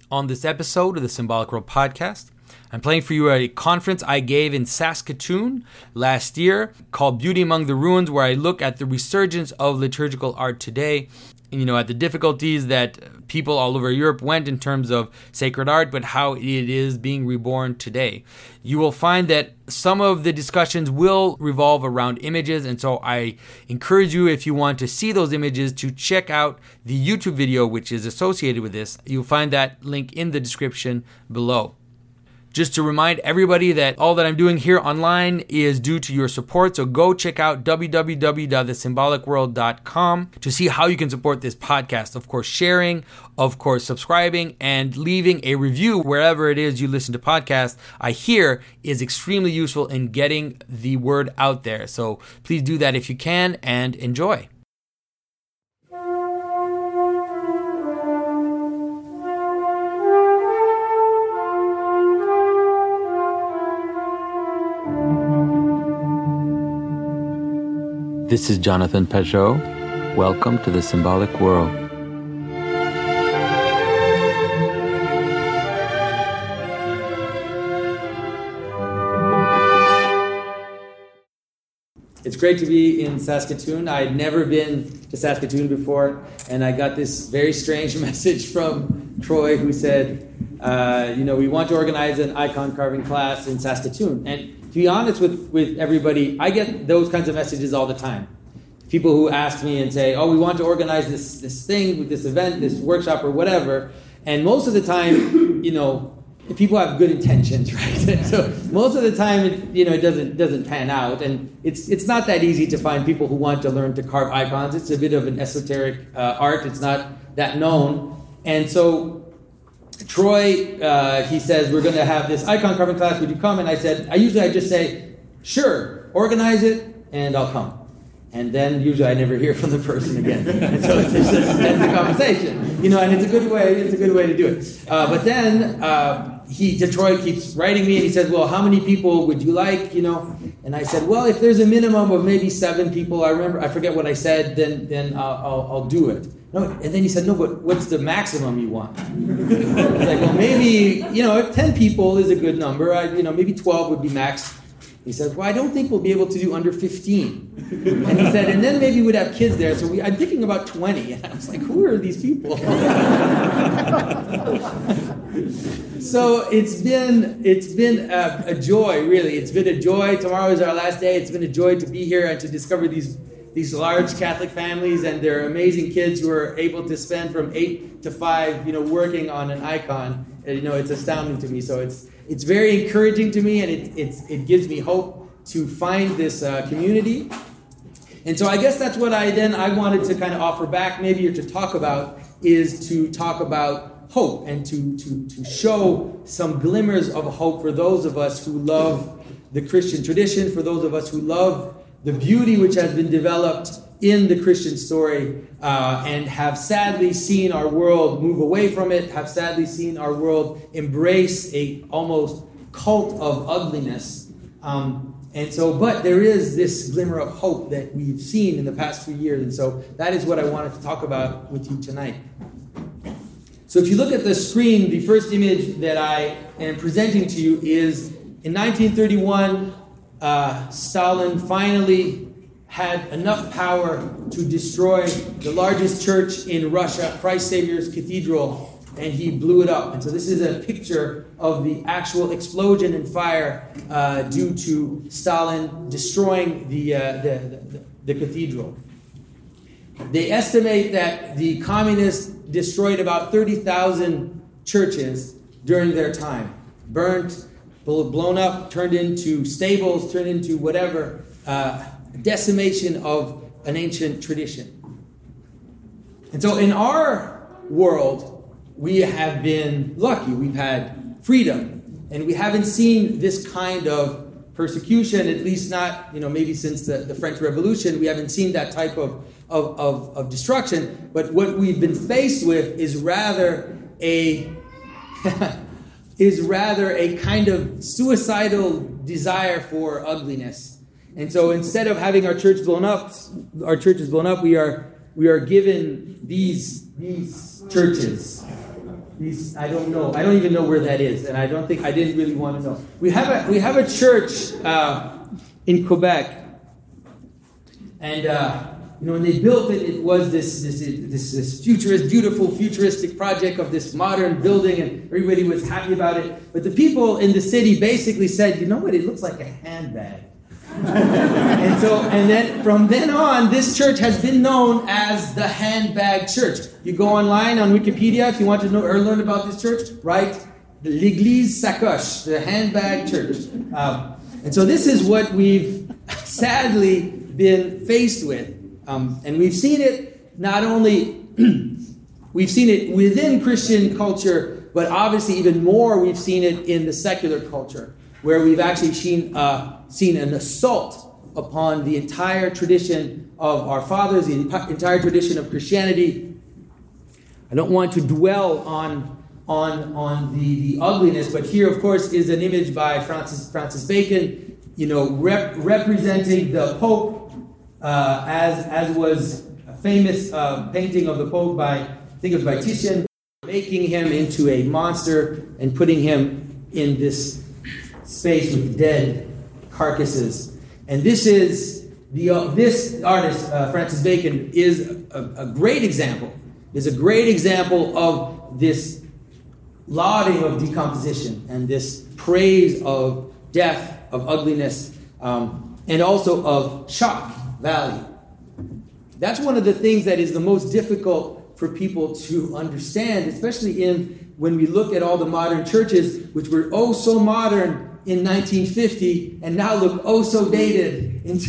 on this episode of the Symbolic World Podcast. I'm playing for you at a conference I gave in Saskatoon last year called Beauty Among the Ruins, where I look at the resurgence of liturgical art today, and, at the difficulties that people all over Europe went in terms of sacred art, but how it is being reborn today. You will find that some of the discussions will revolve around images, and so I encourage you, if you want to see those images, to check out the YouTube video which is associated with this. You'll find that link in the description below. Just to remind everybody that all that I'm doing here online is due to your support, so go check out www.thesymbolicworld.com to see how you can support this podcast. Of course, sharing, of course, subscribing, and leaving a review wherever it is you listen to podcasts, I hear is extremely useful in getting the word out there. So please do that if you can, and enjoy. This is Jonathan Pageau. Welcome to the Symbolic World. It's great to be in Saskatoon. I'd never been to Saskatoon before, and I got this very strange message from Troy who said, we want to organize an icon carving class in Saskatoon. And to be honest with everybody, I get those kinds of messages all the time. People who ask me and say, we want to organize this thing, this event, this workshop or whatever. And most of the time, people have good intentions, right? So most of the time, it doesn't pan out. And it's not that easy to find people who want to learn to carve icons. It's a bit of an esoteric art. It's not that known. And so Troy, he says, we're going to have this icon carving class. Would you come? And I said, I just say, sure, organize it, and I'll come. And then usually I never hear from the person again. And so it's just ends the conversation. And it's a good way to do it. But then Troy keeps writing me, and he says, well, how many people would you like? And I said, well, if there's a minimum of maybe 7 people, I forget what I said, then I'll do it. No, and then he said, no, but what's the maximum you want? I was like, well, maybe, if 10 people is a good number, maybe 12 would be max. He said, well, I don't think we'll be able to do under 15. And he said, and then maybe we'd have kids there. So I'm thinking about 20. And I was like, who are these people? So it's been a joy, really. It's been a joy. Tomorrow is our last day. It's been a joy to be here and to discover these large Catholic families and their amazing kids who are able to spend from 8 to 5, working on an icon. And, it's astounding to me. So it's very encouraging to me, and it gives me hope to find this community. And so I guess that's what I wanted to kind of offer back, maybe, or to talk about, is to talk about hope and to show some glimmers of hope for those of us who love the Christian tradition, for those of us who love the beauty which has been developed in the Christian story, and have sadly seen our world move away from it, have sadly seen our world embrace a almost cult of ugliness. But there is this glimmer of hope that we've seen in the past few years, and so that is what I wanted to talk about with you tonight. So if you look at the screen, the first image that I am presenting to you is in 1931, Stalin finally had enough power to destroy the largest church in Russia, Christ Savior's Cathedral, and he blew it up. And so this is a picture of the actual explosion and fire due to Stalin destroying the cathedral. They estimate that the communists destroyed about 30,000 churches during their time. Burnt, blown up, turned into stables, turned into whatever. Decimation of an ancient tradition. And so in our world, we have been lucky. We've had freedom. And we haven't seen this kind of persecution, at least not, maybe since the French Revolution. We haven't seen that type of destruction. But what we've been faced with is rather a kind of suicidal desire for ugliness. And so instead of having our churches blown up, we are given these churches. I don't know. I don't even know where that is, and I didn't really want to know. We have a church in Quebec, and when they built it, it was this beautiful futuristic project of this modern building, and everybody was happy about it. But the people in the city basically said, you know what? It looks like a handbag. and then from then on, this church has been known as the Handbag Church. You go online on Wikipedia if you want to know or learn about this church, write L'Église Sacoche, the Handbag Church. And so this is what we've sadly been faced with. And we've seen it not only, we've seen it within Christian culture, but obviously even more we've seen it in the secular culture, where we've actually seen an assault upon the entire tradition of our fathers, the entire tradition of Christianity. I don't want to dwell on the ugliness, but here, of course, is an image by Francis Bacon, representing the Pope, as was a famous painting of the Pope by, I think it was by Titian, making him into a monster and putting him in this space with dead carcasses. And this artist, Francis Bacon, is a great example. Is a great example of this lauding of decomposition and this praise of death, of ugliness, and also of shock value. That's one of the things that is the most difficult for people to understand, especially when we look at all the modern churches, which were so modern in 1950 and now look so dated in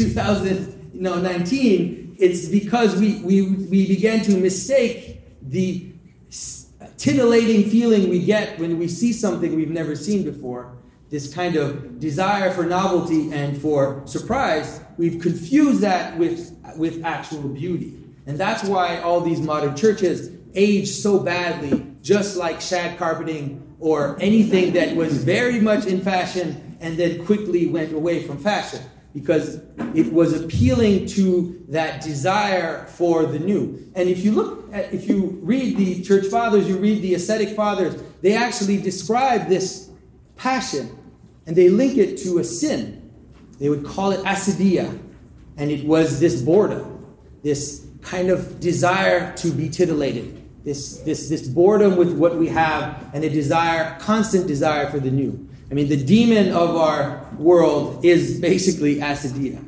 2019. It's because we began to mistake the titillating feeling we get when we see something we've never seen before, this kind of desire for novelty and for surprise. We've confused that with actual beauty. And that's why all these modern churches age so badly, just like shag carpeting or anything that was very much in fashion and then quickly went away from fashion, because it was appealing to that desire for the new. And if you read the church fathers, you read the ascetic fathers, they actually describe this passion and they link it to a sin. They would call it acedia, and it was this boredom, this kind of desire to be titillated. This boredom with what we have, and a constant desire for the new. I mean, the demon of our world is basically acedia,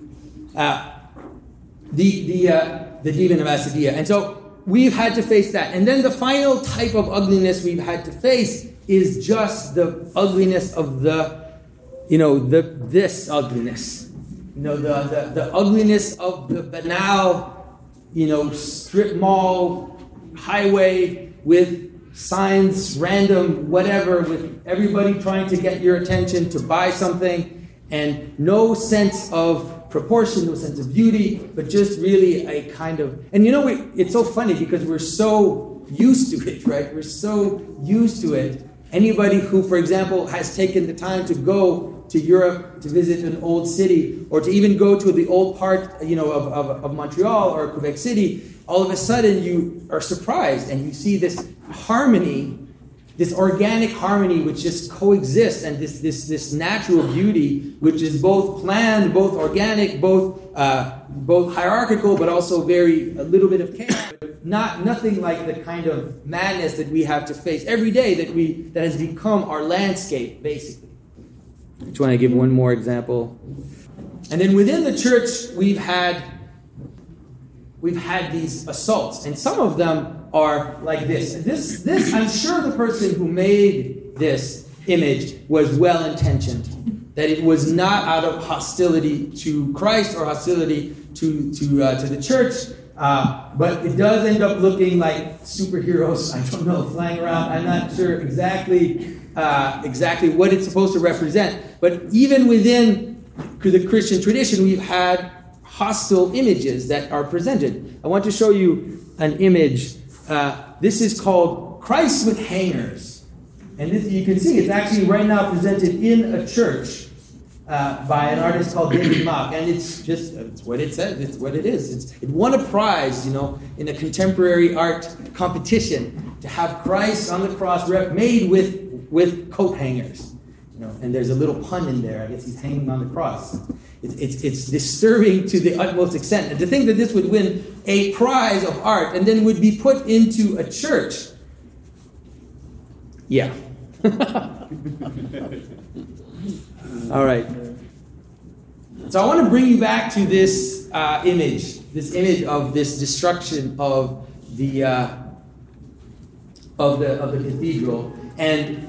the demon of acedia. And so we've had to face that. And then the final type of ugliness we've had to face is just the ugliness of this ugliness. The ugliness of the banal, strip mall, highway with signs, random, whatever, with everybody trying to get your attention to buy something, and no sense of proportion, no sense of beauty, but just really a kind of... And it's so funny because we're so used to it, right? We're so used to it. Anybody who, for example, has taken the time to go to Europe to visit an old city, or to even go to the old part, of Montreal or Quebec City, all of a sudden you are surprised and you see this harmony, this organic harmony which just coexists, and this natural beauty which is both planned, both organic, both hierarchical, but also a little bit of chaos. Nothing like the kind of madness that we have to face every day that has become our landscape, basically. I just want to give one more example. And then within the church, we've had these assaults, and some of them are like this. This, I'm sure the person who made this image was well-intentioned, that it was not out of hostility to Christ or hostility to the church, but it does end up looking like superheroes, I don't know, flying around. I'm not sure exactly what it's supposed to represent. But even within the Christian tradition, we've had hostile images that are presented. I want to show you an image. This is called Christ with Hangers. And this, you can see it's actually right now presented in a church. by an artist called David Mock, and it's what it says. It's what it is. It won a prize, in a contemporary art competition to have Christ on the cross made with coat hangers, And there's a little pun in there. I guess he's hanging on the cross. It's disturbing to the utmost extent. And to think that this would win a prize of art and then would be put into a church. Yeah. All right. So I want to bring you back to this image of this destruction of the cathedral, and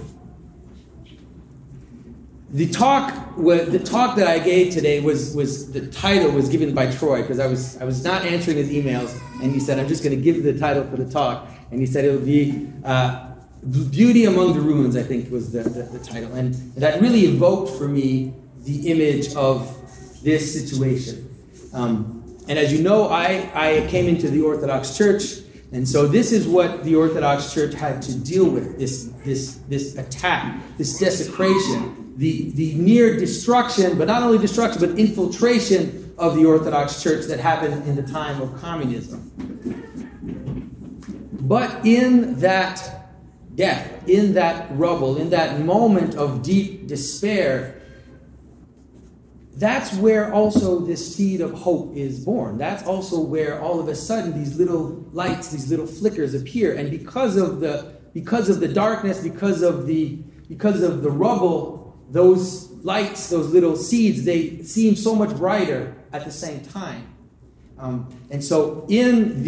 the talk that I gave today was the title was given by Troy, because I was not answering his emails, and he said, I'm just going to give the title for the talk, and he said it would be Beauty Among the Ruins, I think was the title, and that really evoked for me the image of this situation. And as you know, I came into the Orthodox Church, and so this is what the Orthodox Church had to deal with: this attack, this desecration, the near destruction, but not only destruction, but infiltration of the Orthodox Church that happened in the time of communism. But in that death, in that rubble, in that moment of deep despair, that's where also this seed of hope is born. That's also where all of a sudden these little lights, these little flickers appear. And because of the darkness, because of the rubble, those lights, those little seeds, they seem so much brighter at the same time. And so in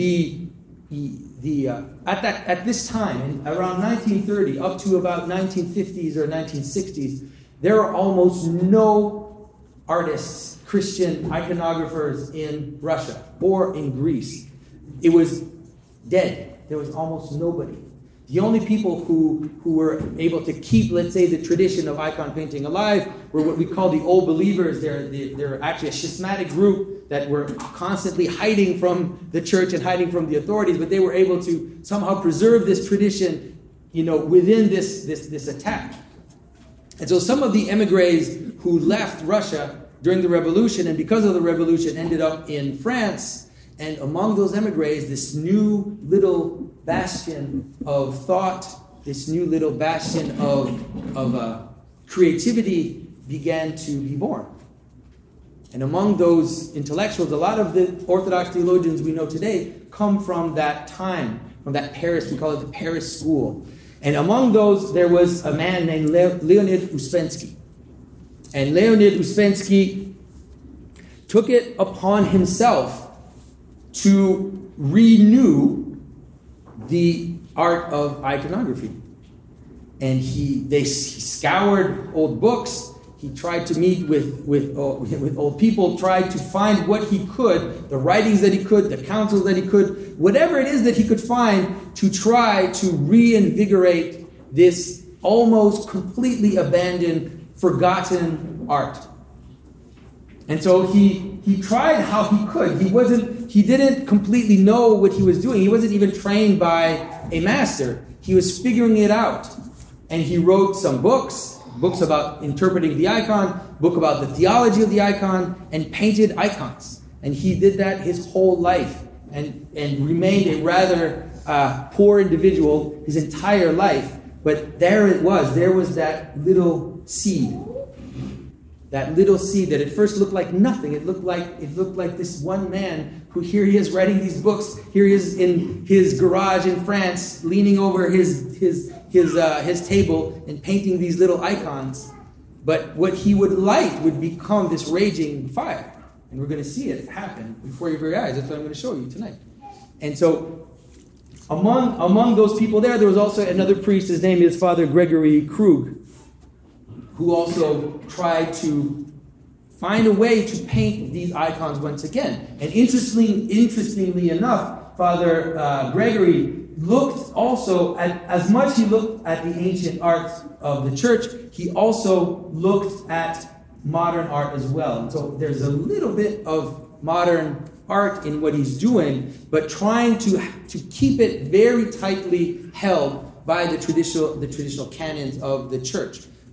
at this time, around 1930 up to about 1950s or 1960s, there were almost no artists, Christian iconographers in Russia or in Greece. It was dead. There was almost nobody. The only people who were able to keep, let's say, the tradition of icon painting alive were what we call the old believers. They're actually a schismatic group that were constantly hiding from the church and hiding from the authorities, but they were able to somehow preserve this tradition, within this attack. And so some of the emigres who left Russia during the revolution, and because of the revolution ended up in France, and among those emigres, this new little bastion of thought, this new little bastion of creativity began to be born. And among those intellectuals, a lot of the Orthodox theologians we know today come from that time, from that Paris, we call it the Paris School. And among those, there was a man named Leonid Uspensky. And Leonid Uspensky took it upon himself to renew the art of iconography. And he scoured old books. He tried to meet with old people, tried to find what he could, the writings that he could, the counsels that he could, whatever it is that he could find to try to reinvigorate this almost completely abandoned, forgotten art. And so he tried how he could. He didn't completely know what he was doing. He wasn't even trained by a master. He was figuring it out. And he wrote some books about interpreting the icon, book about the theology of the icon, and painted icons. And he did that his whole life and remained a rather poor individual his entire life. But there it was. There was that little seed. That little seed that at first looked like nothing. It looked like this one man who, here he is writing these books. Here he is in his garage in France, leaning over his table and painting these little icons. But what he would light would become this raging fire. And we're going to see it happen before your very eyes. That's what I'm going to show you tonight. And so among those people there was also another priest. His name is Father Gregory Krug, who also tried to find a way to paint these icons once again. And interestingly enough, Father Gregory looked also at, as much he looked at the ancient art of the church, he also looked at modern art as well. And so there's a little bit of modern art in what he's doing, but trying to keep it very tightly held by the traditional canons of the church.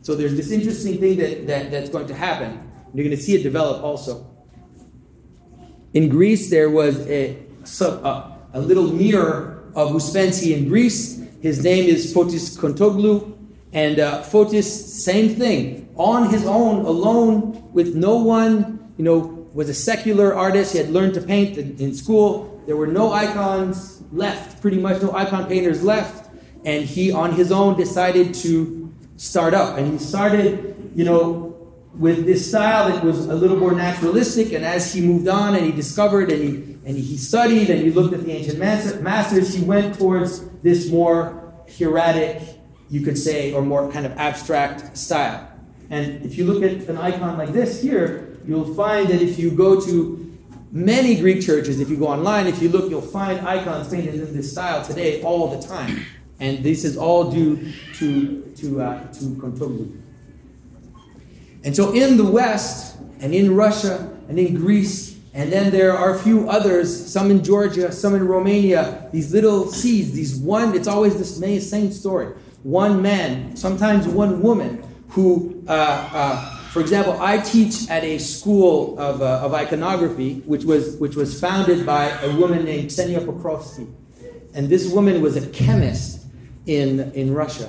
So there's this interesting thing that's going to happen. You're going to see it develop also. In Greece, there was a little mirror of Ouspensky in Greece. His name is Fotis Kontoglou. And Fotis, same thing. On his own, alone, with no one, was a secular artist. He had learned to paint in school. There were no icons left, pretty much no icon painters left. And he, on his own, decided to start up. And he started, with this style that was a little more naturalistic. And as he moved on and he discovered and he studied and he looked at the ancient masters, he went towards this more hieratic, you could say, or more kind of abstract style. And if you look at an icon like this here, you'll find that if you go to many Greek churches, if you go online, if you look, you'll find icons painted in this style today all the time. And this is all due to Kontoglou. And so in the West, and in Russia, and in Greece, and then there are a few others, some in Georgia, some in Romania, these little seeds, it's always the same story. One man, sometimes one woman, who, for example, I teach at a school of iconography, which was founded by a woman named Ksenia Pokrovsky. And this woman was a chemist in Russia.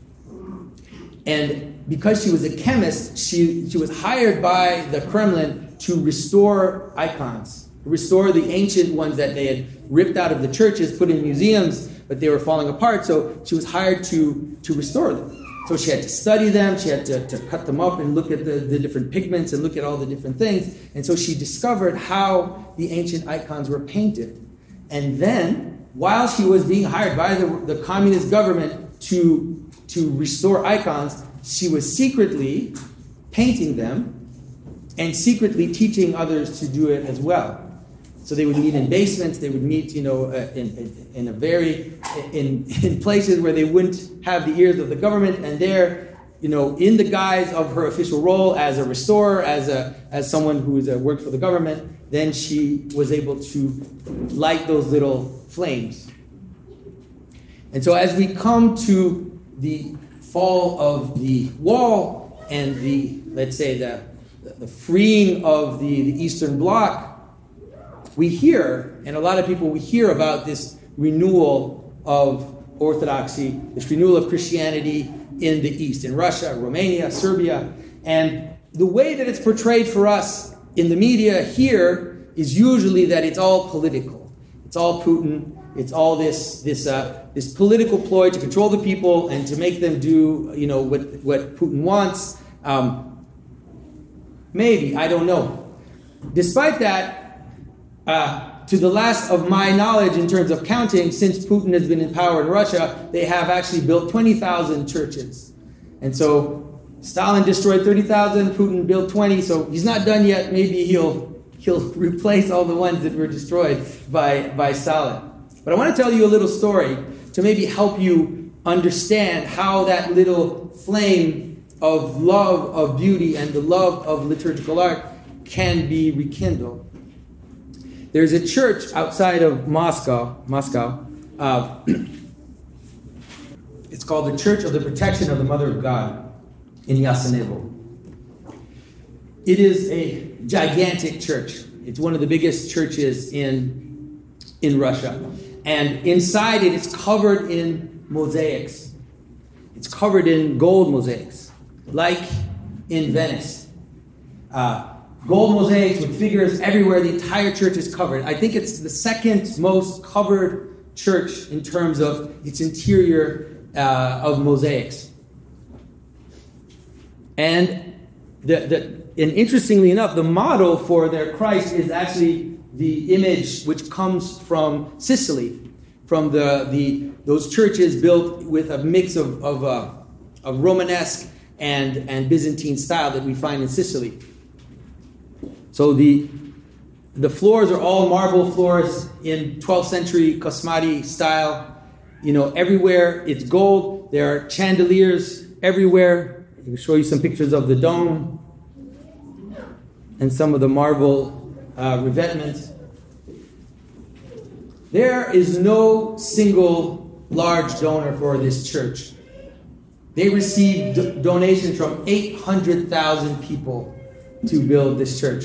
And because she was a chemist, she was hired by the Kremlin to restore icons, restore the ancient ones that they had ripped out of the churches, put in museums, but they were falling apart. So she was hired to restore them. So she had to study them, she had to cut them up and look at the different pigments and look at all the different things. And so she discovered how the ancient icons were painted. And then, while she was being hired by the communist government to restore icons, she was secretly painting them and secretly teaching others to do it as well. So they would meet in basements, they would meet, in places where they wouldn't have the ears of the government, and there, in the guise of her official role as a restorer, as someone who worked for the government, then she was able to light those little flames. And so as we come to the fall of the wall and let's say the freeing of the Eastern Bloc, we hear, and a lot of people, we hear about this renewal of Orthodoxy, this renewal of Christianity in the East, in Russia, Romania, Serbia. And the way that it's portrayed for us in the media here is usually that it's all political. It's all Putin. It's all this political ploy to control the people and to make them do, what Putin wants. Maybe, I don't know. Despite that, to the last of my knowledge in terms of counting, since Putin has been in power in Russia, they have actually built 20,000 churches. And so Stalin destroyed 30,000, Putin built 20, so he's not done yet. Maybe he'll replace all the ones that were destroyed by Stalin. But I want to tell you a little story to maybe help you understand how that little flame of love of beauty and the love of liturgical art can be rekindled. There's a church outside of Moscow. It's called the Church of the Protection of the Mother of God in Yasenevo. It is a gigantic church. It's one of the biggest churches in Russia. And inside it is covered in mosaics. It's covered in gold mosaics, like in Venice. Gold mosaics with figures everywhere. The entire church is covered. I think it's the second most covered church in terms of its interior of mosaics. And interestingly enough, the model for their Christ is actually the image which comes from Sicily, from those churches built with a mix of Romanesque and Byzantine style that we find in Sicily. So the floors are all marble floors in 12th century Kosmati style. Everywhere it's gold. There are chandeliers everywhere. I can show you some pictures of the dome and some of the marble revetment. There is no single large donor for this church. They received donations from 800,000 people to build this church.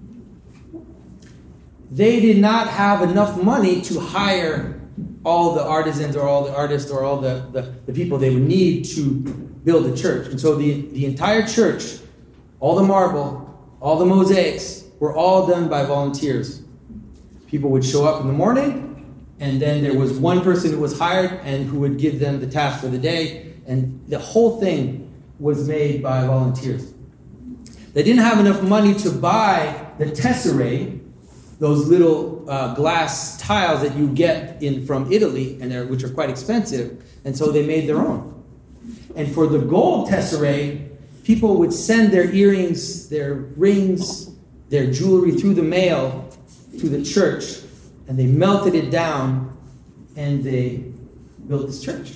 They did not have enough money to hire all the artisans or all the artists or all the people they would need to build the church. And so the entire church, all the marble, all the mosaics, were all done by volunteers. People would show up in the morning, and then there was one person who was hired and who would give them the task for the day, and the whole thing was made by volunteers. They didn't have enough money to buy the tesserae, those little glass tiles that you get from Italy, and which are quite expensive, and so they made their own. And for the gold tesserae, people would send their earrings, their rings, their jewelry through the mail to the church, and they melted it down, and they built this church.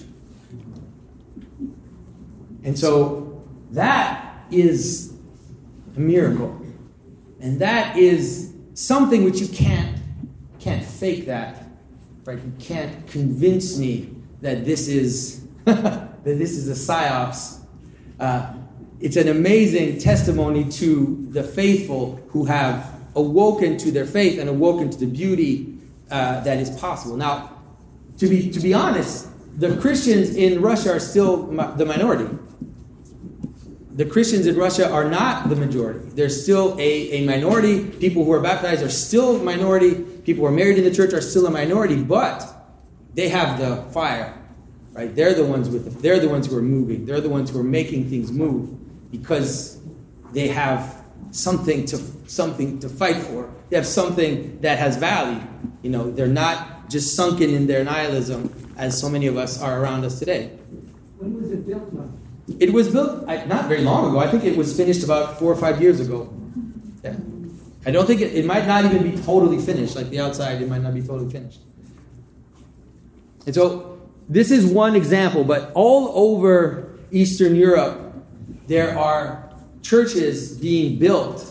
And so that is a miracle. And that is something which you can't fake that. Right? You can't convince me that this is that this is a psyops. It's an amazing testimony to the faithful who have awoken to their faith and awoken to the beauty that is possible. Now, to be honest, the Christians in Russia are still the minority. The Christians in Russia are not the majority. There's still a minority. People who are baptized are still a minority. People who are married in the church are still a minority, but they have the fire, right? They're the ones they're the ones who are moving. They're the ones who are making things move because they have something to fight for. They have something that has value. You know, they're not just sunken in their nihilism as so many of us are around us today. When was it built, Mike? It was built not very long ago. I think it was finished about 4 or 5 years ago. Yeah. I don't think it might not even be totally finished. Like the outside, it might not be totally finished. And so this is one example, but all over Eastern Europe, there are churches being built.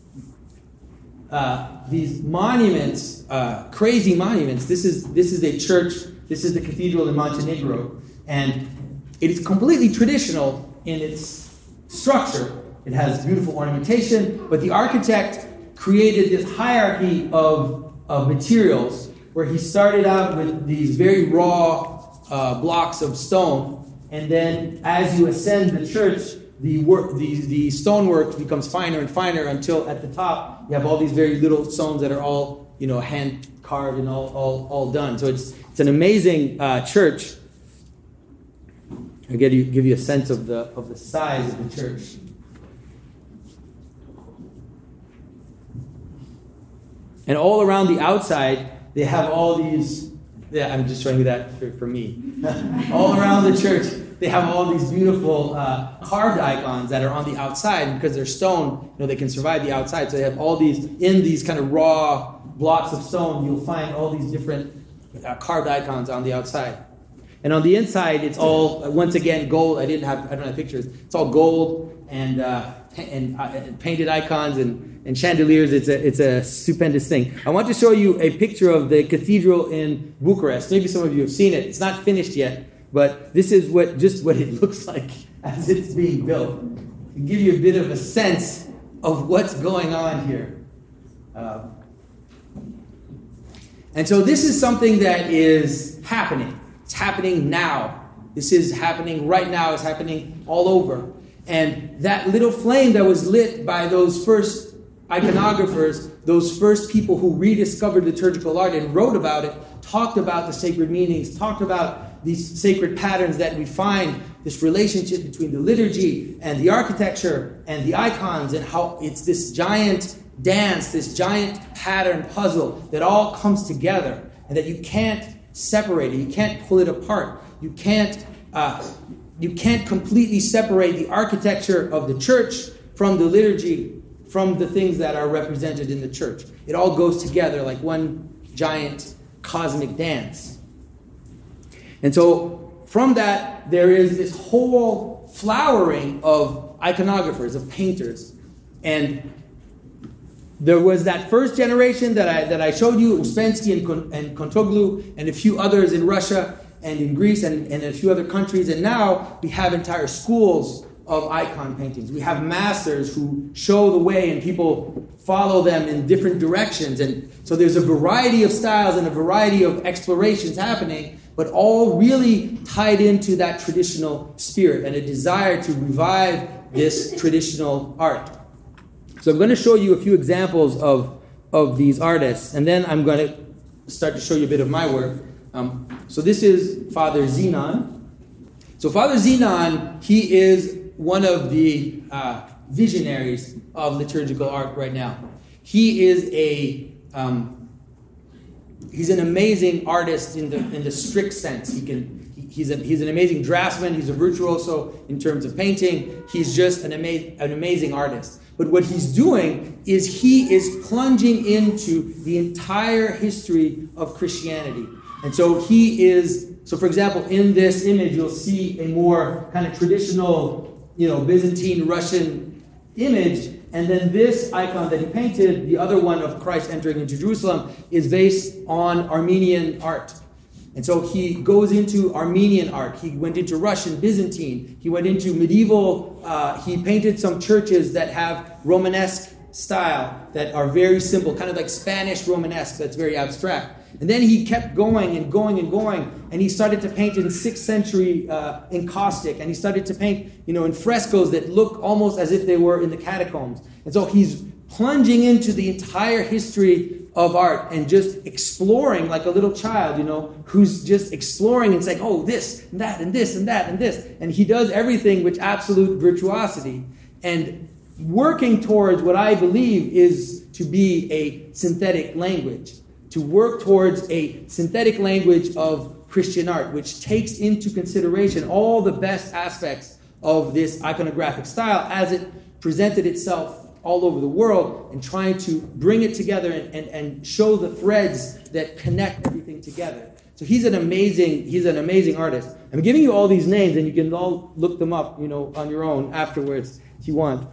These monuments, crazy monuments. This is a church. This is the cathedral in Montenegro, and it is completely traditional in its structure. It has beautiful ornamentation, but the architect created this hierarchy of materials where he started out with these very raw blocks of stone, and then as you ascend the church, the stonework becomes finer and finer until at the top you have all these very little stones that are all hand carved and all done. So it's an amazing church. I'll give you a sense of the size of the church. And all around the outside, they have all these. Yeah, I'm just showing you that for me. All around the church, they have all these beautiful carved icons that are on the outside because they're stone. They can survive the outside. So they have all these in these kind of raw blocks of stone. You'll find all these different carved icons on the outside. And on the inside, it's all, once again, gold. I don't have pictures. It's all gold and painted icons and chandeliers. It's a stupendous thing. I want to show you a picture of the cathedral in Bucharest. Maybe some of you have seen it. It's not finished yet, but this is what it looks like as it's being built. To give you a bit of a sense of what's going on here. And so this is something that is happening. It's happening now. This is happening right now. It's happening all over. And that little flame that was lit by those first iconographers, those first people who rediscovered liturgical art and wrote about it, talked about the sacred meanings, talked about these sacred patterns that we find, this relationship between the liturgy and the architecture and the icons, and how it's this giant dance, this giant pattern puzzle that all comes together and that you can't separate it. You can't pull it apart. You can't completely separate the architecture of the church from the liturgy, from the things that are represented in the church. It all goes together like one giant cosmic dance. And so from that, there is this whole flowering of iconographers, of painters. And there was that first generation that I showed you, Uspensky and Kontoglu, and a few others in Russia. and in Greece and a few other countries. And now we have entire schools of icon paintings. We have masters who show the way and people follow them in different directions. And so there's a variety of styles and a variety of explorations happening, but all really tied into that traditional spirit and a desire to revive this traditional art. So I'm going to show you a few examples of these artists, and then I'm going to start to show you a bit of my work. So this is Father Zenon. So Father Zenon, he is one of the visionaries of liturgical art right now. He is he's an amazing artist in the strict sense. He's an amazing draftsman. He's a virtuoso in terms of painting. He's just an amazing artist. But what he's doing is he is plunging into the entire history of Christianity. And so so for example, in this image, you'll see a more kind of traditional, Byzantine Russian image. And then this icon that he painted, the other one of Christ entering into Jerusalem, is based on Armenian art. And so he goes into Armenian art. He went into Russian, Byzantine. He went into medieval. He painted some churches that have Romanesque style that are very simple, kind of like Spanish Romanesque, that's very abstract. And then he kept going and going and going, and he started to paint in 6th century encaustic, and he started to paint, in frescoes that look almost as if they were in the catacombs. And so he's plunging into the entire history of art and just exploring like a little child, who's just exploring and saying, oh, this and that and this and that and this. And he does everything with absolute virtuosity and working towards what I believe is to be a synthetic language, to work towards a synthetic language of Christian art, which takes into consideration all the best aspects of this iconographic style as it presented itself all over the world, and trying to bring it together and show the threads that connect everything together. So he's an amazing artist. I'm giving you all these names, and you can all look them up, on your own afterwards if you want.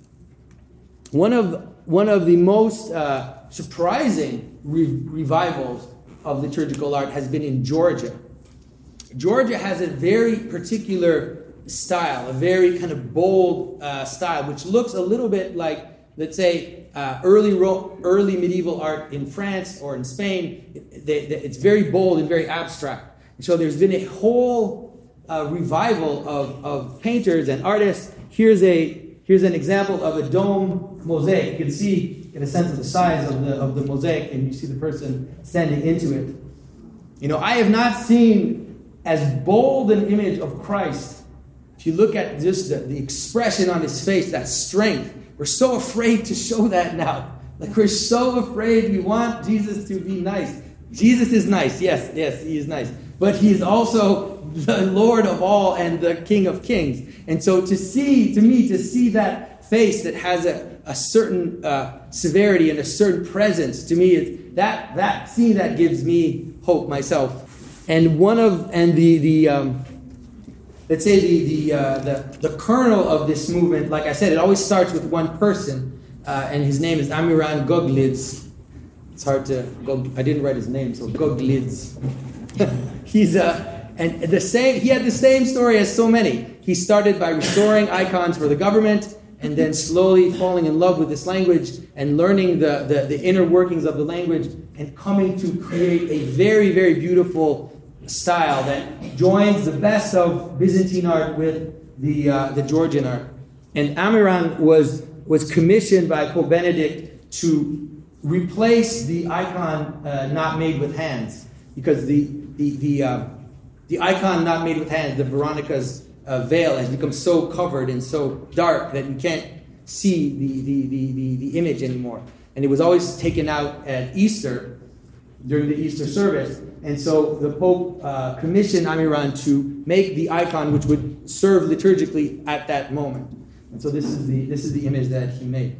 One of the most surprising revivals of liturgical art has been in Georgia. Georgia has a very particular style, a very kind of bold style, which looks a little bit like, let's say, early medieval art in France or in Spain. It's very bold and very abstract. And so there's been a whole revival of painters and artists. Here's an example of a dome mosaic. You can see, get a sense of the size of the mosaic, and you see the person standing into it. I have not seen as bold an image of Christ. If you look at just the expression on his face, that strength, we're so afraid to show that now. Like, we're so afraid. We want Jesus to be nice. Jesus is nice. Yes, he is nice. But he's also the Lord of all and the King of kings. And so to see that face that has a certain severity and a certain presence, to me, seeing that gives me hope myself. And let's say the kernel of this movement, like I said, it always starts with one person, and his name is Amiran Goglidze. It's hard to I didn't write his name, so Goglidze. He had the same story as so many. He started by restoring icons for the government, and then slowly falling in love with this language and learning the inner workings of the language, and coming to create a very, very beautiful style that joins the best of Byzantine art with the Georgian art. And Amiran was commissioned by Pope Benedict to replace the icon not made with hands, because the icon not made with hands, the Veronica's veil, has become so covered and so dark that you can't see the image anymore. And it was always taken out at Easter, during the Easter service. And so the Pope commissioned Amiran to make the icon which would serve liturgically at that moment. And so this is the image that he made.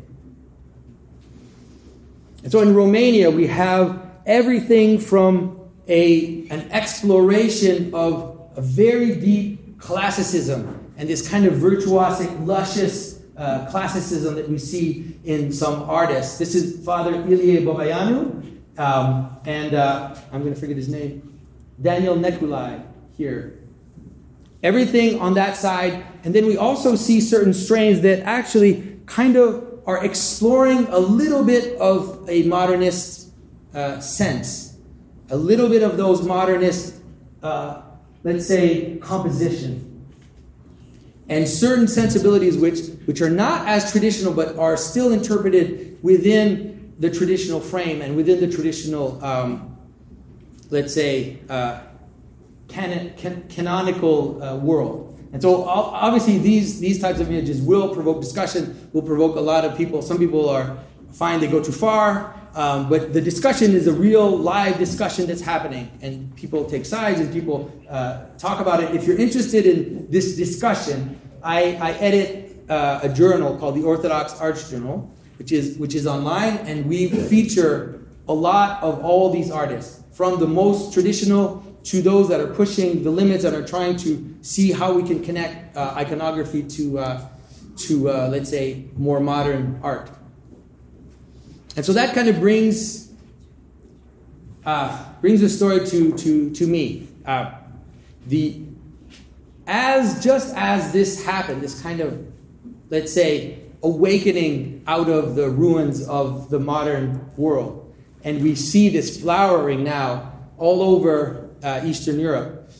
And so in Romania we have everything from an exploration of a very deep classicism and this kind of virtuosic, luscious classicism that we see in some artists. This is Father Ilie Bobayanu. And I'm going to forget his name, Daniel Neculai. here. Everything on that side. And then we also see certain strains that actually kind of are exploring a little bit of a modernist sense. A little bit of those modernist, let's say, composition. And certain sensibilities which are not as traditional but are still interpreted within the traditional frame and within the traditional, let's say, canonical world. And so obviously these types of images will provoke discussion, will provoke a lot of people. Some people are fine, they go too far. But the discussion is a real live discussion that's happening. And people take sides and people talk about it. If you're interested in this discussion, I edit a journal called the Orthodox Arts Journal, which is online. And we feature a lot of all these artists, from the most traditional to those that are pushing the limits and are trying to see how we can connect iconography to let's say, more modern art. And so that kind of brings the story to me. Just as this happened, this kind of, let's say, awakening out of the ruins of the modern world, and we see this flowering now all over Eastern Europe.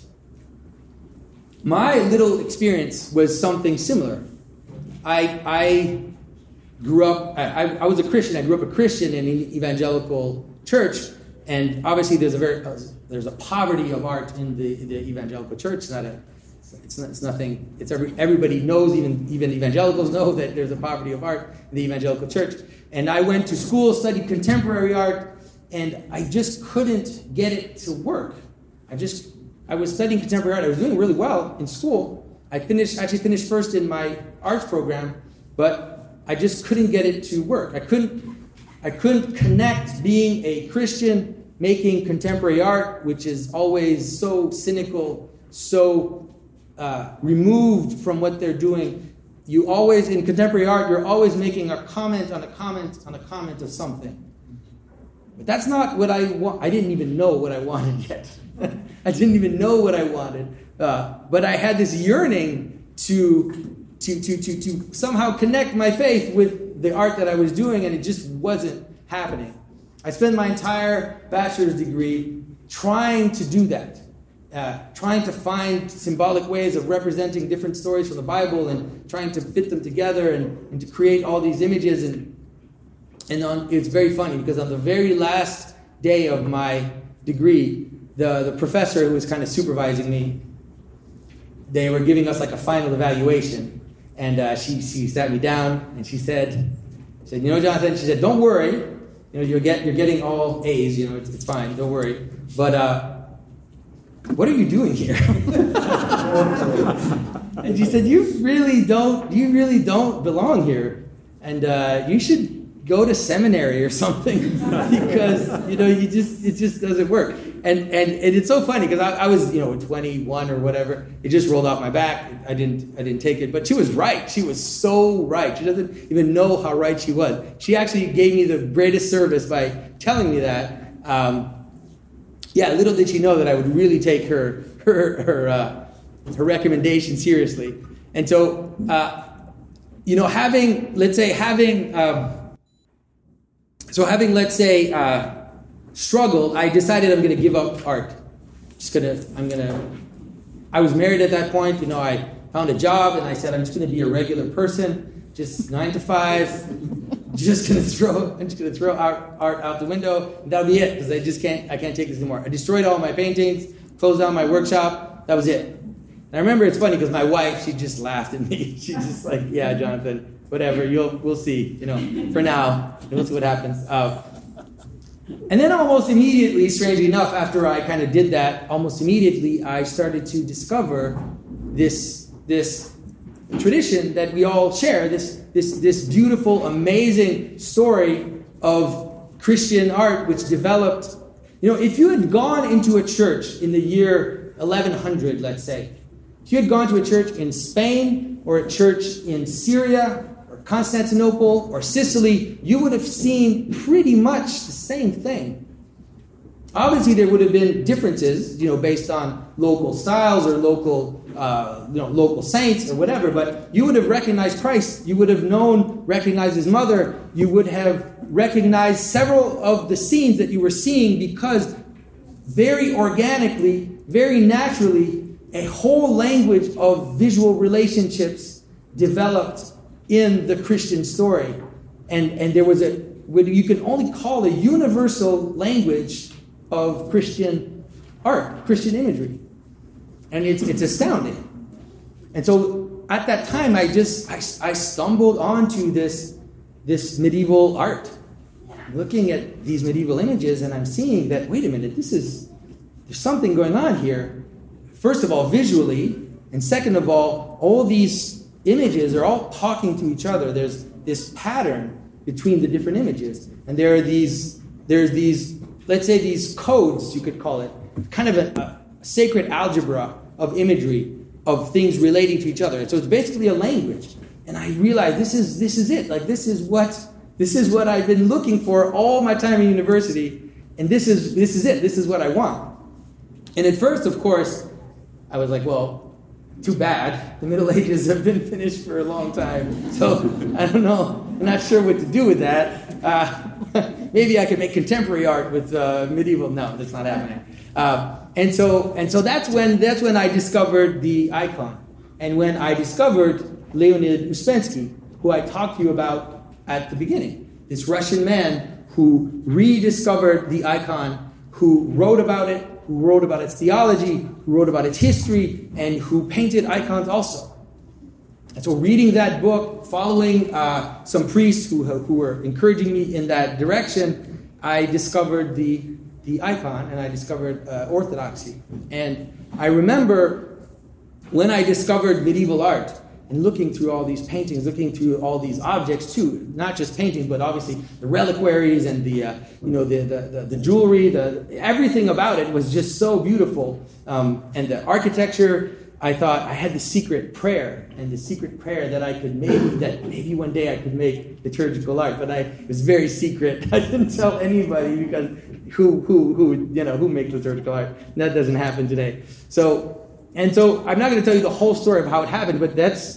My little experience was something similar. I grew up, I was a Christian. I grew up a Christian in an evangelical church, and obviously there's a poverty of art in the evangelical church. It's nothing. Everybody knows, even evangelicals know that there's a poverty of art in the evangelical church. And I went to school, studied contemporary art, and I just couldn't get it to work. I was studying contemporary art. I was doing really well in school. I actually finished first in my arts program, but I just couldn't get it to work. I couldn't connect being a Christian making contemporary art, which is always so cynical, so removed from what they're doing. You always, in contemporary art, you're always making a comment on a comment on a comment of something. But that's not what I want. I didn't even know what I wanted yet. I didn't even know what I wanted. But I had this yearning to somehow connect my faith with the art that I was doing, and it just wasn't happening. I spent my entire bachelor's degree trying to do that, trying to find symbolic ways of representing different stories from the Bible and trying to fit them together and to create all these images. And it's very funny because on the very last day of my degree, the professor who was kind of supervising me, they were giving us like a final evaluation. And she sat me down and she said, Jonathan, she said, don't worry, you're getting all A's, it's fine, don't worry. But what are you doing here? And she said, you really don't belong here, and you should go to seminary or something because it just doesn't work. And it's so funny because I was 21 or whatever. It just rolled off my back. I didn't take it. But she was right. She was so right. She doesn't even know how right she was. She actually gave me the greatest service by telling me that. Little did she know that I would really take her recommendation seriously. And so having struggled, I decided I'm going to give up art. I was married at that point. I found a job and I said, I'm just going to be a regular person, just 9 to 5. I'm just going to throw art out the window. And that'll be it because I can't take this anymore. I destroyed all my paintings, closed down my workshop. That was it. And I remember it's funny because my wife, she just laughed at me. She's just like, yeah, Jonathan, whatever, we'll see, for now, we'll see what happens. And then almost immediately, strangely enough, after I kind of did that, almost immediately I started to discover this tradition that we all share, this beautiful, amazing story of Christian art which developed. If you had gone into a church in the year 1100, let's say, if you had gone to a church in Spain or a church in Syria or Constantinople or Sicily, you would have seen pretty much the same thing. Obviously, there would have been differences, based on local styles or local saints or whatever. But you would have recognized Christ. You would have recognized his mother. You would have recognized several of the scenes that you were seeing because very organically, very naturally, a whole language of visual relationships developed in the Christian story. And there was what you can only call a universal language of Christian art, Christian imagery. And it's astounding. And so at that time, I stumbled onto this medieval art. I'm looking at these medieval images, and I'm seeing that, wait a minute, there's something going on here. First of all, visually, and second of all these images are all talking to each other. There's this pattern between the different images. And there's these, let's say these codes, you could call it, kind of a sacred algebra of imagery, of things relating to each other. And so it's basically a language. And I realized this is it. Like this is what I've been looking for all my time in university. And this is it. This is what I want. And at first, of course, I was like, well, too bad. The Middle Ages have been finished for a long time. So I don't know. I'm not sure what to do with that. Maybe I could make contemporary art with medieval. No, that's not happening. And so that's when I discovered the icon. And when I discovered Leonid Uspensky, who I talked to you about at the beginning. This Russian man who rediscovered the icon, who wrote about it, who wrote about its theology, who wrote about its history, and who painted icons also. And so reading that book, following some priests who were encouraging me in that direction, I discovered the icon, and I discovered orthodoxy. And I remember when I discovered medieval art, and looking through all these paintings, looking through all these objects too, not just paintings, but obviously the reliquaries and the jewelry, everything about it was just so beautiful. And the architecture, I thought I had the secret prayer, that I could maybe one day I could make liturgical art, but it was very secret. I didn't tell anybody because who makes liturgical art? And that doesn't happen today. So I'm not going to tell you the whole story of how it happened, but that's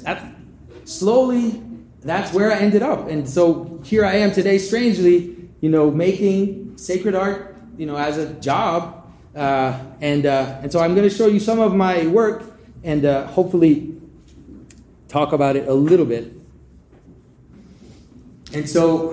where I ended up. And so here I am today, strangely, making sacred art, as a job. And so I'm going to show you some of my work and hopefully talk about it a little bit. And so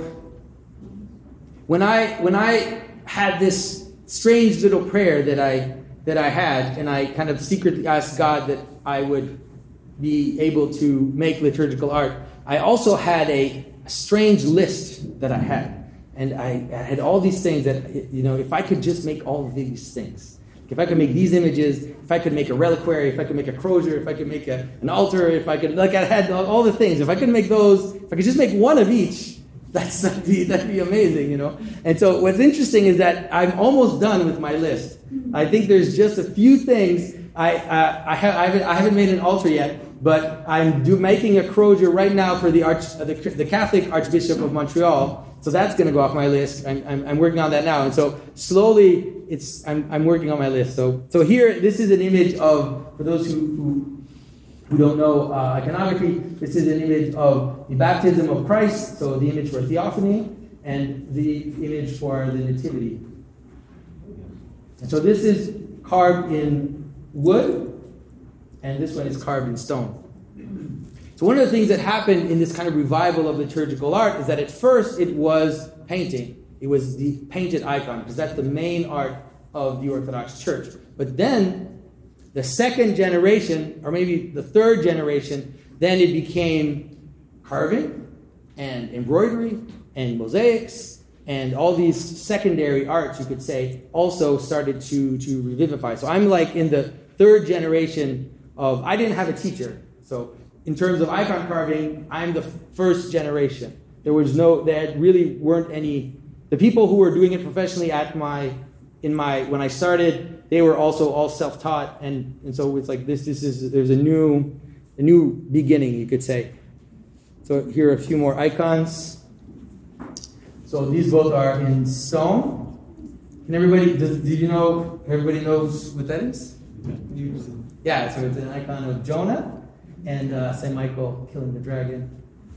when I had this strange little prayer that I had, and I kind of secretly asked God that I would be able to make liturgical art, I also had a strange list that I had. And I had all these things that, if I could just make all of these things, if I could make these images, if I could make a reliquary, if I could make a crozier, if I could make an altar, if I could, I had all the things. If I could make those, if I could just make one of each, that'd be amazing, And so what's interesting is that I'm almost done with my list. I think there's just a few things. I haven't made an altar yet, but I'm making a crozier right now for the Catholic Archbishop of Montreal. So that's going to go off my list. I'm working on that now, and so slowly I'm working on my list. So here, this is an image of, for those who don't know iconography, this is an image of the baptism of Christ, so the image for theophany, and the image for the nativity. And so this is carved in wood, and this one is carved in stone. So one of the things that happened in this kind of revival of liturgical art is that at first it was painting. It was the painted icon, because that's the main art of the Orthodox Church. But then the second generation, or maybe the third generation, then it became carving and embroidery and mosaics, and all these secondary arts, you could say, also started to revivify. So I'm like in the third generation of, I didn't have a teacher. So in terms of icon carving, I'm the first generation. There really weren't any, the people who were doing it professionally when I started, they were also all self-taught, and so it's like there's a new beginning, you could say. So here are a few more icons. So these both are in stone, Can everybody, everybody knows what that is? Yeah, so it's an icon of Jonah and St. Michael killing the dragon.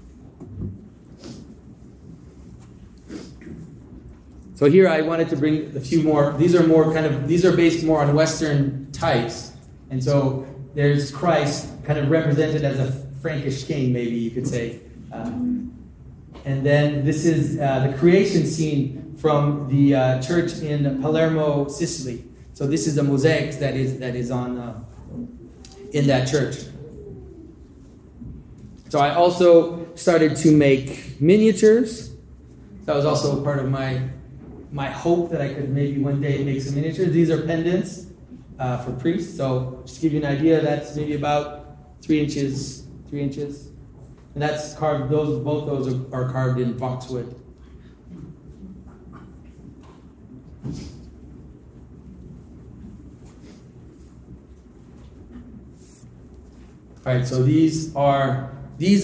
So here I wanted to bring a few more. These are based more on Western types. And so there's Christ kind of represented as a Frankish king, maybe you could say. And then this is the creation scene from the church in Palermo, Sicily. So this is a mosaic that is on in that church. So I also started to make miniatures. That was also part of my hope that I could maybe one day make some miniatures. These are pendants for priests. So just to give you an idea, that's maybe about 3 inches. And that's carved, both those are carved in boxwood. All right, so these are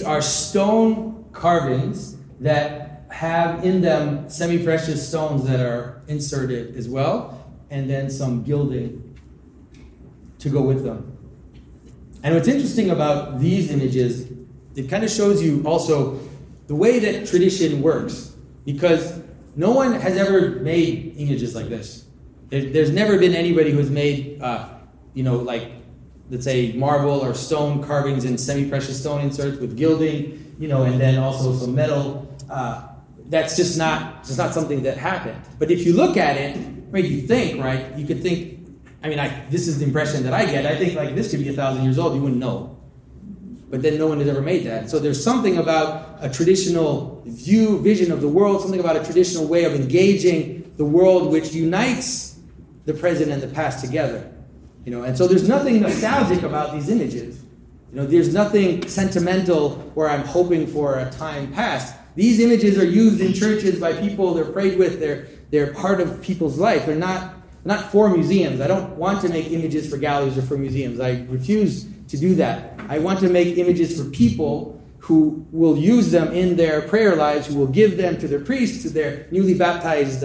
stone carvings that have in them semi-precious stones that are inserted as well, and then some gilding to go with them. And what's interesting about these images, it kind of shows you also the way that tradition works, because no one has ever made images like this. There's never been anybody who's made, like, let's say, marble or stone carvings in semi-precious stone inserts with gilding, and then also some metal. That's just not something that happened. But if you look at it, right, you could think, this is the impression that I get. I think, like, this could be 1,000 years old. You wouldn't know. But then no one has ever made that. So there's something about a traditional vision of the world, something about a traditional way of engaging the world which unites the present and the past together. And so there's nothing nostalgic about these images. There's nothing sentimental where I'm hoping for a time past. These images are used in churches by people. They're prayed with. They're part of people's life. They're not for museums. I don't want to make images for galleries or for museums. I refuse to do that. I want to make images for people who will use them in their prayer lives, who will give them to their priest, to their newly baptized,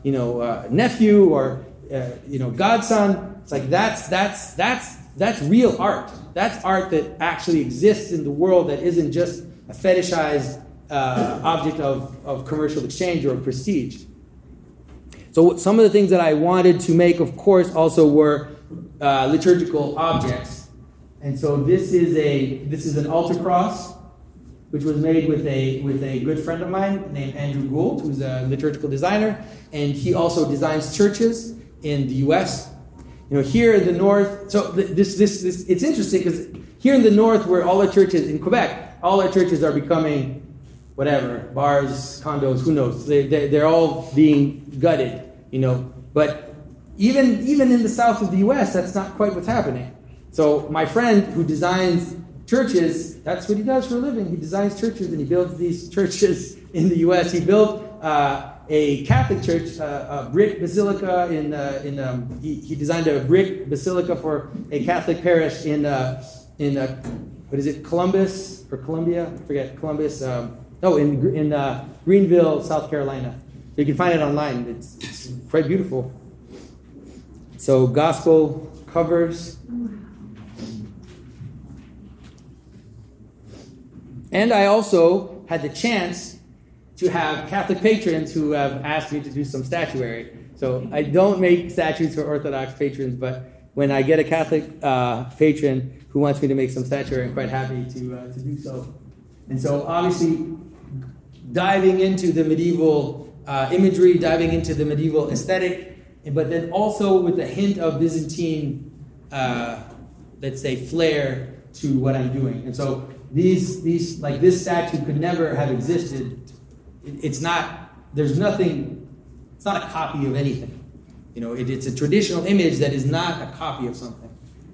nephew or godson. It's like that's real art. That's art that actually exists in the world, that isn't just a fetishized object of commercial exchange or prestige. So some of the things that I wanted to make, of course, also were liturgical objects. And so this is an altar cross, which was made with a good friend of mine named Andrew Gould, who's a liturgical designer, and he also designs churches in the U.S. Here in the north. So this it's interesting because here in the north, where all the churches in Quebec, all our churches are becoming whatever, bars, condos, who knows? They're all being gutted, But even in the south of the U.S., that's not quite what's happening. So my friend who designs churches, that's what he does for a living. He designs churches and he builds these churches in the U.S. He built a Catholic church, a brick basilica he designed a brick basilica for a Catholic parish in Columbus or Columbia? I forget, Columbus. In Greenville, South Carolina. So you can find it online. It's quite beautiful. So gospel covers. And I also had the chance to have Catholic patrons who have asked me to do some statuary. So I don't make statues for Orthodox patrons, but when I get a Catholic patron who wants me to make some statuary, I'm quite happy to do so. And so obviously diving into the medieval imagery, diving into the medieval aesthetic, but then also with a hint of Byzantine, let's say, flair to what I'm doing. And so these like this statue could never have existed. It's not a copy of anything. It's a traditional image that is not a copy of something.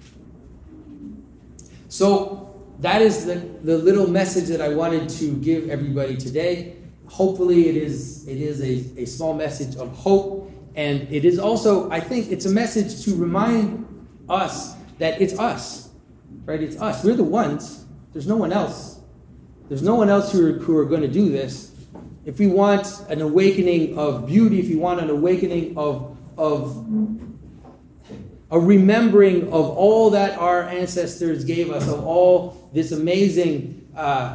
So that is the little message that I wanted to give everybody today. Hopefully it is a small message of hope, and it is also, I think, it's a message to remind us that it's us, right? It's us. We're the ones. There's no one else. There's no one else who are going to do this. If we want an awakening of beauty, if we want an awakening of a remembering of all that our ancestors gave us, of all this amazing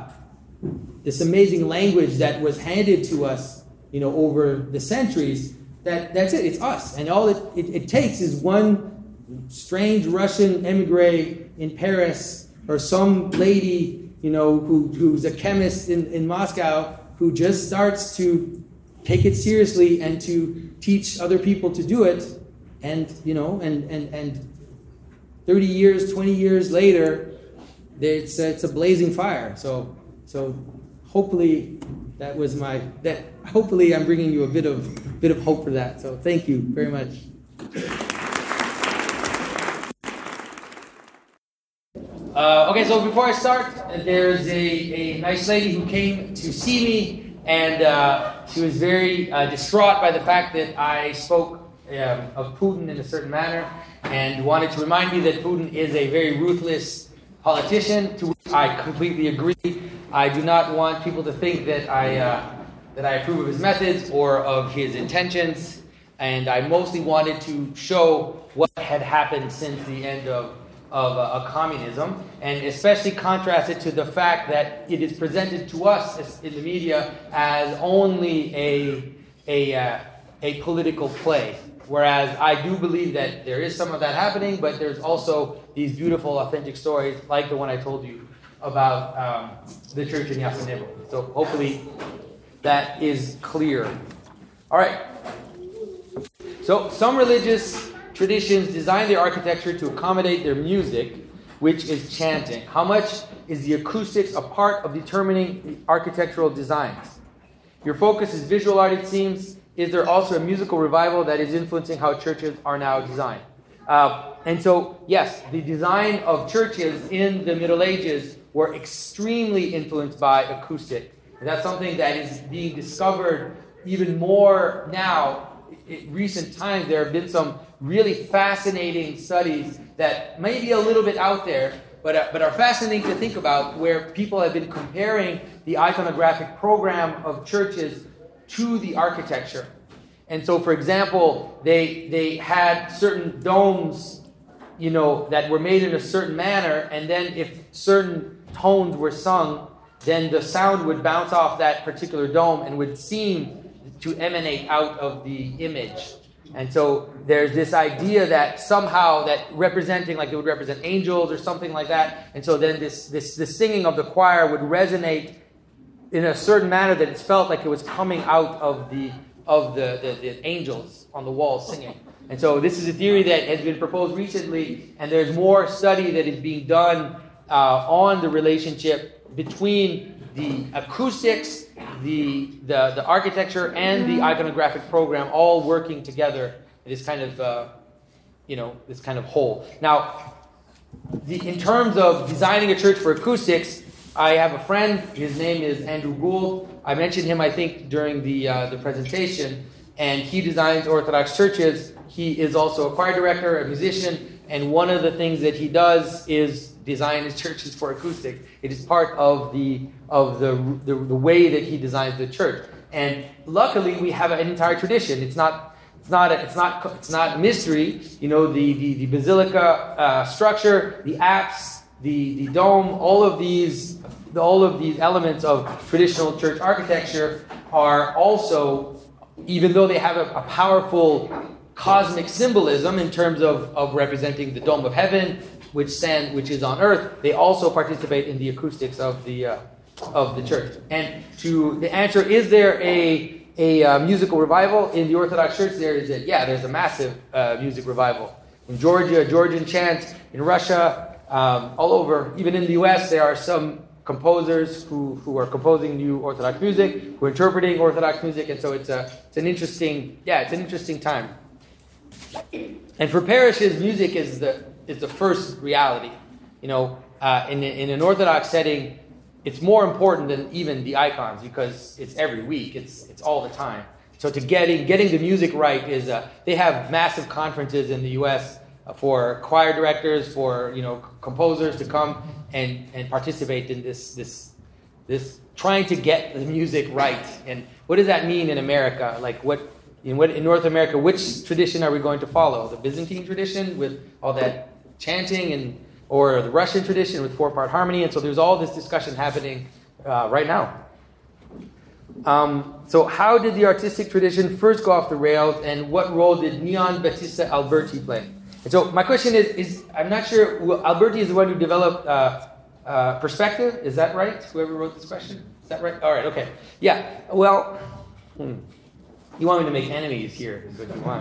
language that was handed to us, over the centuries. That's it. It's us, and all it takes is one strange Russian emigre in Paris, or some lady, who's a chemist in Moscow, who just starts to take it seriously and to teach other people to do it, and 30 years, 20 years later, it's a blazing fire. So hopefully hopefully I'm bringing you a bit of hope for that. So thank you very much. Okay, so before I start, there's a nice lady who came to see me, and she was very distraught by the fact that I spoke of Putin in a certain manner, and wanted to remind me that Putin is a very ruthless politician, to which I completely agree. I do not want people to think that I approve of his methods or of his intentions, and I mostly wanted to show what had happened since the end of communism, and especially contrast it to the fact that it is presented to us in the media as only a political play. Whereas I do believe that there is some of that happening, but there's also these beautiful, authentic stories like the one I told you about the church in Yasenevo. So hopefully that is clear. All right. So some religious traditions design their architecture to accommodate their music, which is chanting. How much is the acoustics a part of determining the architectural designs? Your focus is visual art, it seems. Is there also a musical revival that is influencing how churches are now designed? And so, yes, the design of churches in the Middle Ages were extremely influenced by acoustic. And that's something that is being discovered even more now. In recent times, there have been some really fascinating studies that may be a little bit out there, but are fascinating to think about, where people have been comparing the iconographic program of churches to the architecture. And so, for example, they had certain domes, that were made in a certain manner, and then if certain tones were sung, then the sound would bounce off that particular dome and would seem to emanate out of the image. And so there's this idea that somehow that representing, like it would represent angels or something like that, and so then this singing of the choir would resonate in a certain manner that it's felt like it was coming out of the angels on the wall singing. And so this is a theory that has been proposed recently, and there's more study that is being done on the relationship between the acoustics, the architecture, and the iconographic program, all working together in this kind of this kind of whole. Now, in terms of designing a church for acoustics, I have a friend. His name is Andrew Gould. I mentioned him, I think, during the presentation, and he designs Orthodox churches. He is also a choir director, a musician, and one of the things that he does is design his churches for acoustic. It is part of the way that he designs the church. And luckily, we have an entire tradition. It's not mystery. The basilica structure, the apse, the dome, all of these elements of traditional church architecture are also, even though they have a powerful cosmic symbolism in terms of representing the dome of heaven, which is on earth, they also participate in the acoustics of the church. And to the answer, is there a musical revival in the Orthodox Church? There's a massive music revival in Georgia, Georgian chant, in Russia, all over. Even in the U.S., there are some composers who are composing new Orthodox music, who are interpreting Orthodox music, and so it's an interesting time. And for parishes, music is the first reality. In an Orthodox setting, it's more important than even the icons, because it's every week, it's all the time. So to getting the music right is they have massive conferences in the U.S. For choir directors, for composers to come and participate in this trying to get the music right. And what does that mean in America? Like what in North America, which tradition are we going to follow? The Byzantine tradition with all that chanting, or the Russian tradition with 4-part harmony? And so there's all this discussion happening right now. So how did the artistic tradition first go off the rails, and what role did Leon Battista Alberti play? And so my question is I'm not sure, Alberti is the one who developed perspective, is that right? Whoever wrote this question? Is that right? All right, okay. Yeah, well, you want me to make enemies here, is what you want.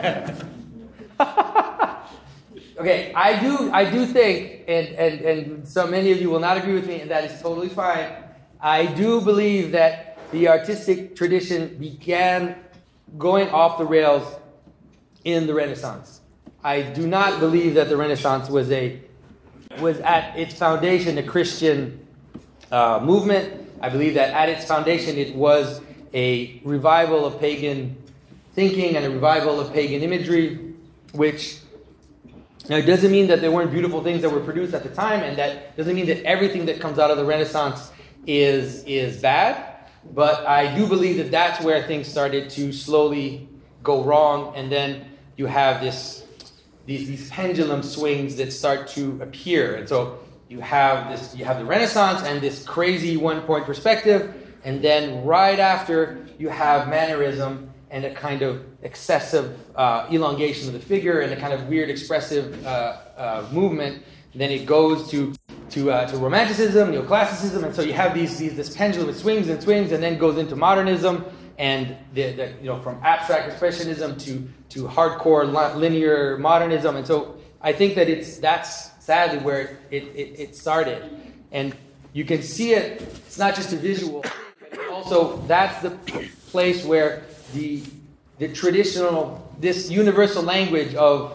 Okay, I do think, and so many of you will not agree with me, and that is totally fine. I do believe that the artistic tradition began going off the rails in the Renaissance. I do not believe that the Renaissance was at its foundation a Christian movement. I believe that at its foundation it was a revival of pagan thinking and a revival of pagan imagery, which now it doesn't mean that there weren't beautiful things that were produced at the time, and that doesn't mean that everything that comes out of the Renaissance is bad. But I do believe that that's where things started to slowly go wrong, and then you have these pendulum swings that start to appear. And so you have the Renaissance and this crazy one-point perspective, and then right after you have Mannerism and a kind of excessive elongation of the figure and a kind of weird expressive movement. Then it goes to Romanticism, Neoclassicism, and so you have this pendulum. It swings, and then goes into modernism, and from abstract expressionism to hardcore linear modernism. And so I think that that's sadly where it started, and you can see it. It's not just a visual thing, but also that's the place where the traditional, this universal language of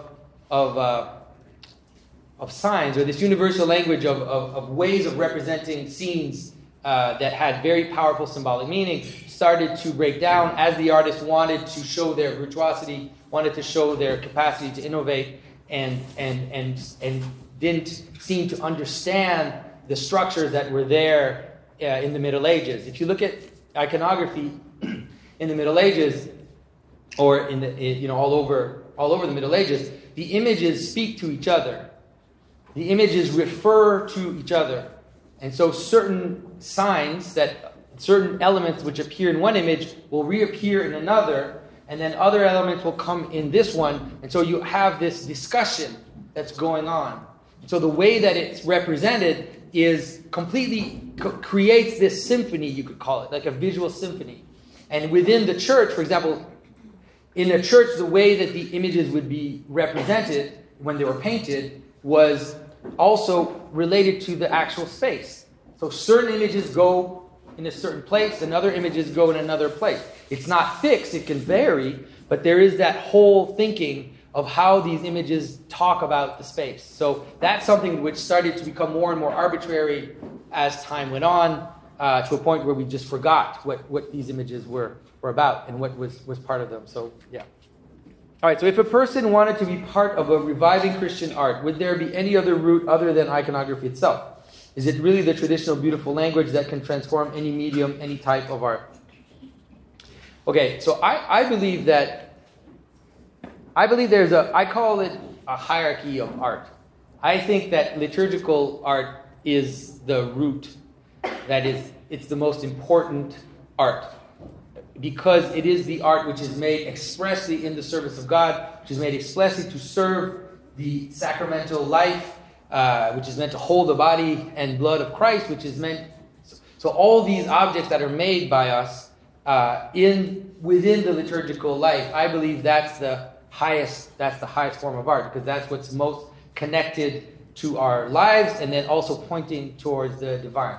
signs, or this universal language of ways of representing scenes that had very powerful symbolic meaning, started to break down as the artists wanted to show their virtuosity, wanted to show their capacity to innovate, and didn't seem to understand the structures that were there in the Middle Ages. If you look at iconography in the Middle Ages, or all over the Middle Ages, the images speak to each other. The images refer to each other. And so certain signs, certain elements which appear in one image will reappear in another, and then other elements will come in this one. And so you have this discussion that's going on. So the way that it's represented is completely creates this symphony, you could call it, like a visual symphony. And within the church, for example, in a church, the way that the images would be represented when they were painted was also related to the actual space. So certain images go in a certain place, and other images go in another place. It's not fixed, it can vary, but there is that whole thinking of how these images talk about the space. So that's something which started to become more and more arbitrary as time went on, to a point where we just forgot what these images were about and what was part of them. So, yeah. All right, so if a person wanted to be part of a reviving Christian art, would there be any other route other than iconography itself? Is it really the traditional beautiful language that can transform any medium, any type of art? Okay, so I believe I call it a hierarchy of art. I think that liturgical art is the root, it's the most important art, because it is the art which is made expressly in the service of God, which is made expressly to serve the sacramental life, which is meant to hold the body and blood of Christ, which is meant... So all these objects that are made by us within the liturgical life, I believe that's the highest form of art, because that's what's most connected to our lives, and then also pointing towards the divine.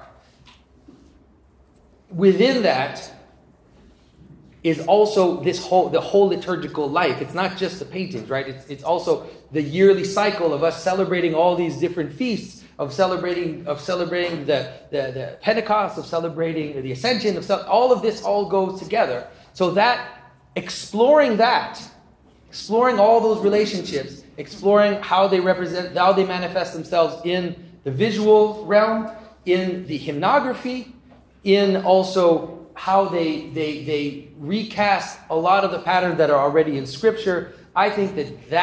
Within that is also the whole liturgical life. It's not just the paintings, right? It's also the yearly cycle of us celebrating all these different feasts, of celebrating the Pentecost, of celebrating the Ascension, all of this all goes together. So that exploring all those relationships, exploring how they manifest themselves in the visual realm, in the hymnography, in also how they recast a lot of the patterns that are already in Scripture. I think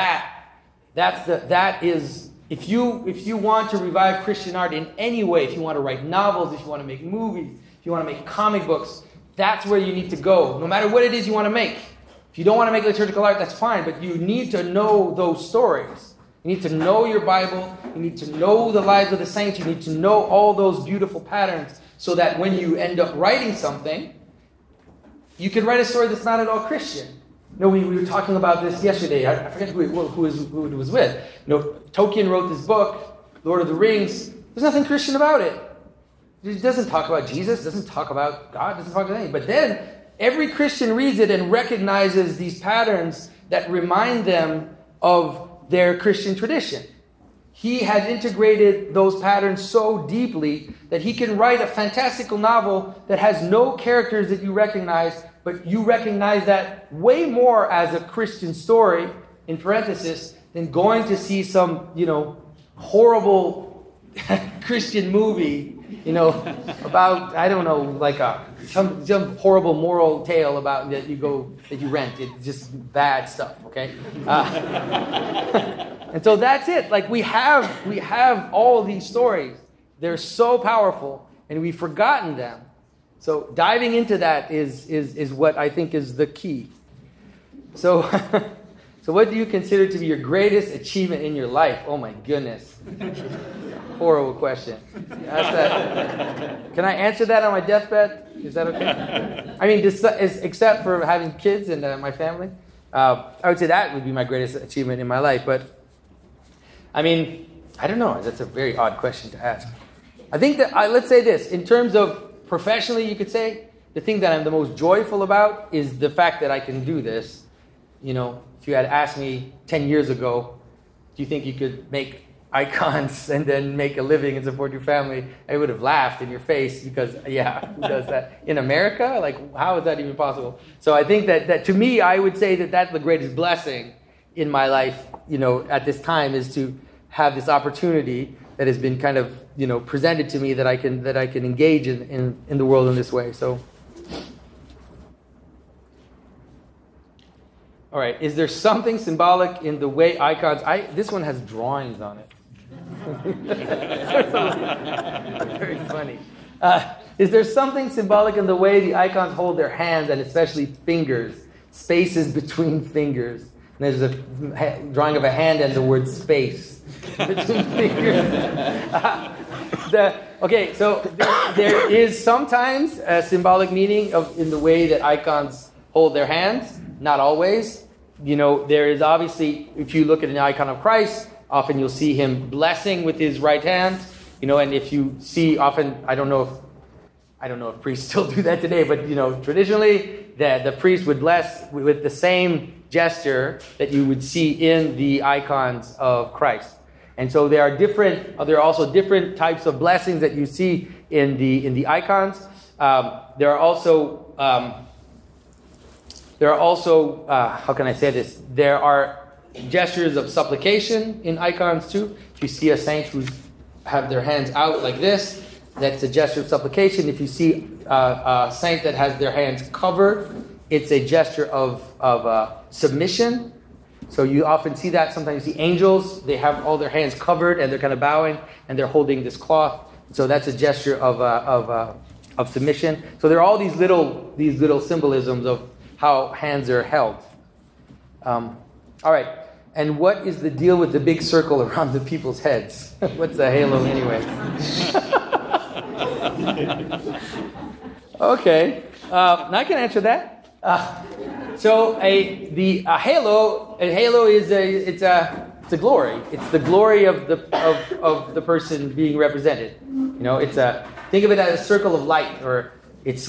that is, if you want to revive Christian art in any way, if you want to write novels, if you want to make movies, if you want to make comic books, that's where you need to go, no matter what it is you want to make. If you don't want to make liturgical art, that's fine, but you need to know those stories. You need to know your Bible. You need to know the lives of the saints. You need to know all those beautiful patterns so that when you end up writing something, you can write a story that's not at all Christian. We were talking about this yesterday. I forget who it was with. Tolkien wrote this book, Lord of the Rings. There's nothing Christian about it. It doesn't talk about Jesus. It doesn't talk about God. It doesn't talk about anything. But then every Christian reads it and recognizes these patterns that remind them of their Christian tradition. He has integrated those patterns so deeply that he can write a fantastical novel that has no characters that you recognize, but you recognize that way more as a Christian story, in parenthesis, than going to see some, horrible Christian movie, about, I don't know, like some horrible moral tale about that you rent. It's just bad stuff, okay? And so that's it. Like we have all these stories. They're so powerful, and we've forgotten them. So diving into that is what I think is the key. So, so what do you consider to be your greatest achievement in your life? Oh my goodness. Horrible question. Ask that. Can I answer that on my deathbed? Is that okay? I mean, except for having kids and my family. I would say that would be my greatest achievement in my life. But, I mean, I don't know. That's a very odd question to ask. I think that, let's say this. In terms of professionally, you could say, the thing that I'm the most joyful about is the fact that I can do this. If you had asked me 10 years ago, do you think you could make icons and then make a living and support your family, I would have laughed in your face because, who does that? In America? Like, how is that even possible? So I think that to me, I would say that that's the greatest blessing in my life, at this time, is to have this opportunity that has been kind of, presented to me that I can engage in the world in this way. So, all right, is there something symbolic in the way icons, this one has drawings on it. Very funny. Is there something symbolic in the way the icons hold their hands, and especially fingers, spaces between fingers? And there's a drawing of a hand and the word space between fingers. There is sometimes a symbolic meaning in the way that icons hold their hands. Not always. There is obviously, if you look at an icon of Christ, often you'll see him blessing with his right hand, and if you see often, I don't know if priests still do that today, but traditionally the priest would bless with the same gesture that you would see in the icons of Christ. And so there are also different types of blessings that you see in the icons. There are also how can I say this? There are gestures of supplication in icons too. If you see a saint who have their hands out like this, that's a gesture of supplication. If you see a saint that has their hands covered, it's a gesture of submission. So you often see that. Sometimes you see angels, they have all their hands covered and they're kind of bowing and they're holding this cloth. So that's a gesture of submission. So there are all these little symbolisms of how hands are held. All right. And what is the deal with the big circle around the people's heads? What's a halo anyway? Okay. I can answer that. So a halo is it's a glory. It's the glory of the person being represented. Think of it as a circle of light, or it's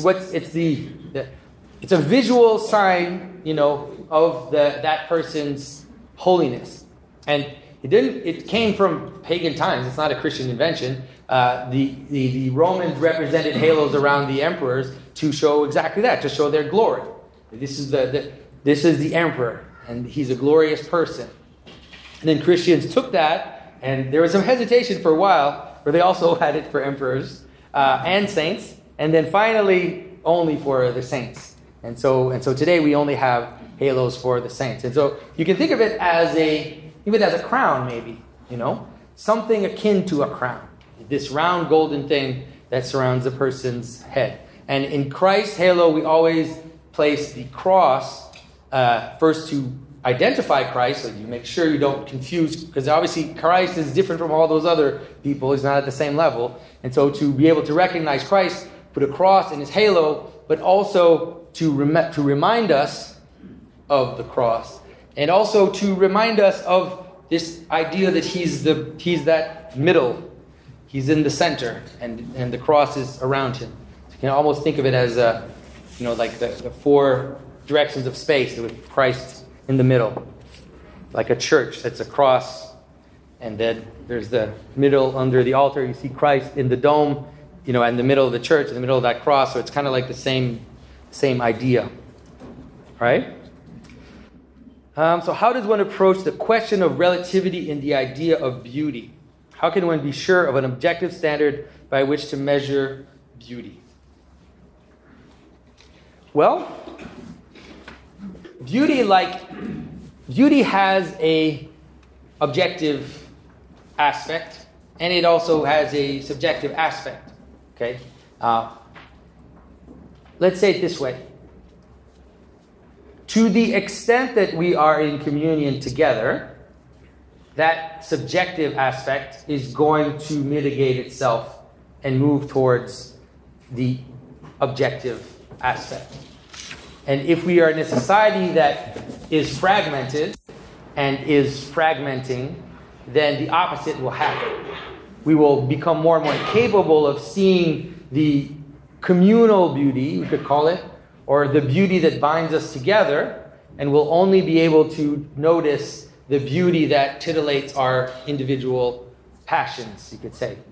a visual sign, of that person's holiness. And it came from pagan times. It's not a Christian invention. The Romans represented halos around the emperors to show exactly that, to show their glory. This is the emperor, and he's a glorious person. And then Christians took that, and there was some hesitation for a while, where they also had it for emperors and saints. And then finally, only for the saints. And so today we only have halos for the saints. And so you can think of it as a crown, maybe, something akin to a crown. This round golden thing that surrounds a person's head. And in Christ's halo, we always place the cross first to identify Christ, so you make sure you don't confuse, because obviously Christ is different from all those other people. He's not at the same level. And so to be able to recognize Christ, put a cross in his halo, but also to remind us of the cross, and also to remind us of this idea that he's that middle. He's in the center, and the cross is around him. So you can almost think of it as like the four directions of space with Christ in the middle, like a church that's a cross, and then there's the middle under the altar. You see Christ in the dome, in the middle of the church, in the middle of that cross. So it's kind of like the same idea, right? So how does one approach the question of relativity in the idea of beauty? How can one be sure of an objective standard by which to measure beauty? Well, beauty has a objective aspect, and it also has a subjective aspect. Okay, let's say it this way: to the extent that we are in communion together, that subjective aspect is going to mitigate itself and move towards the objective aspect. And if we are in a society that is fragmented and is fragmenting, then the opposite will happen. We will become more and more capable of seeing the communal beauty, we could call it, or the beauty that binds us together, and we'll only be able to notice the beauty that titillates our individual passions, you could say.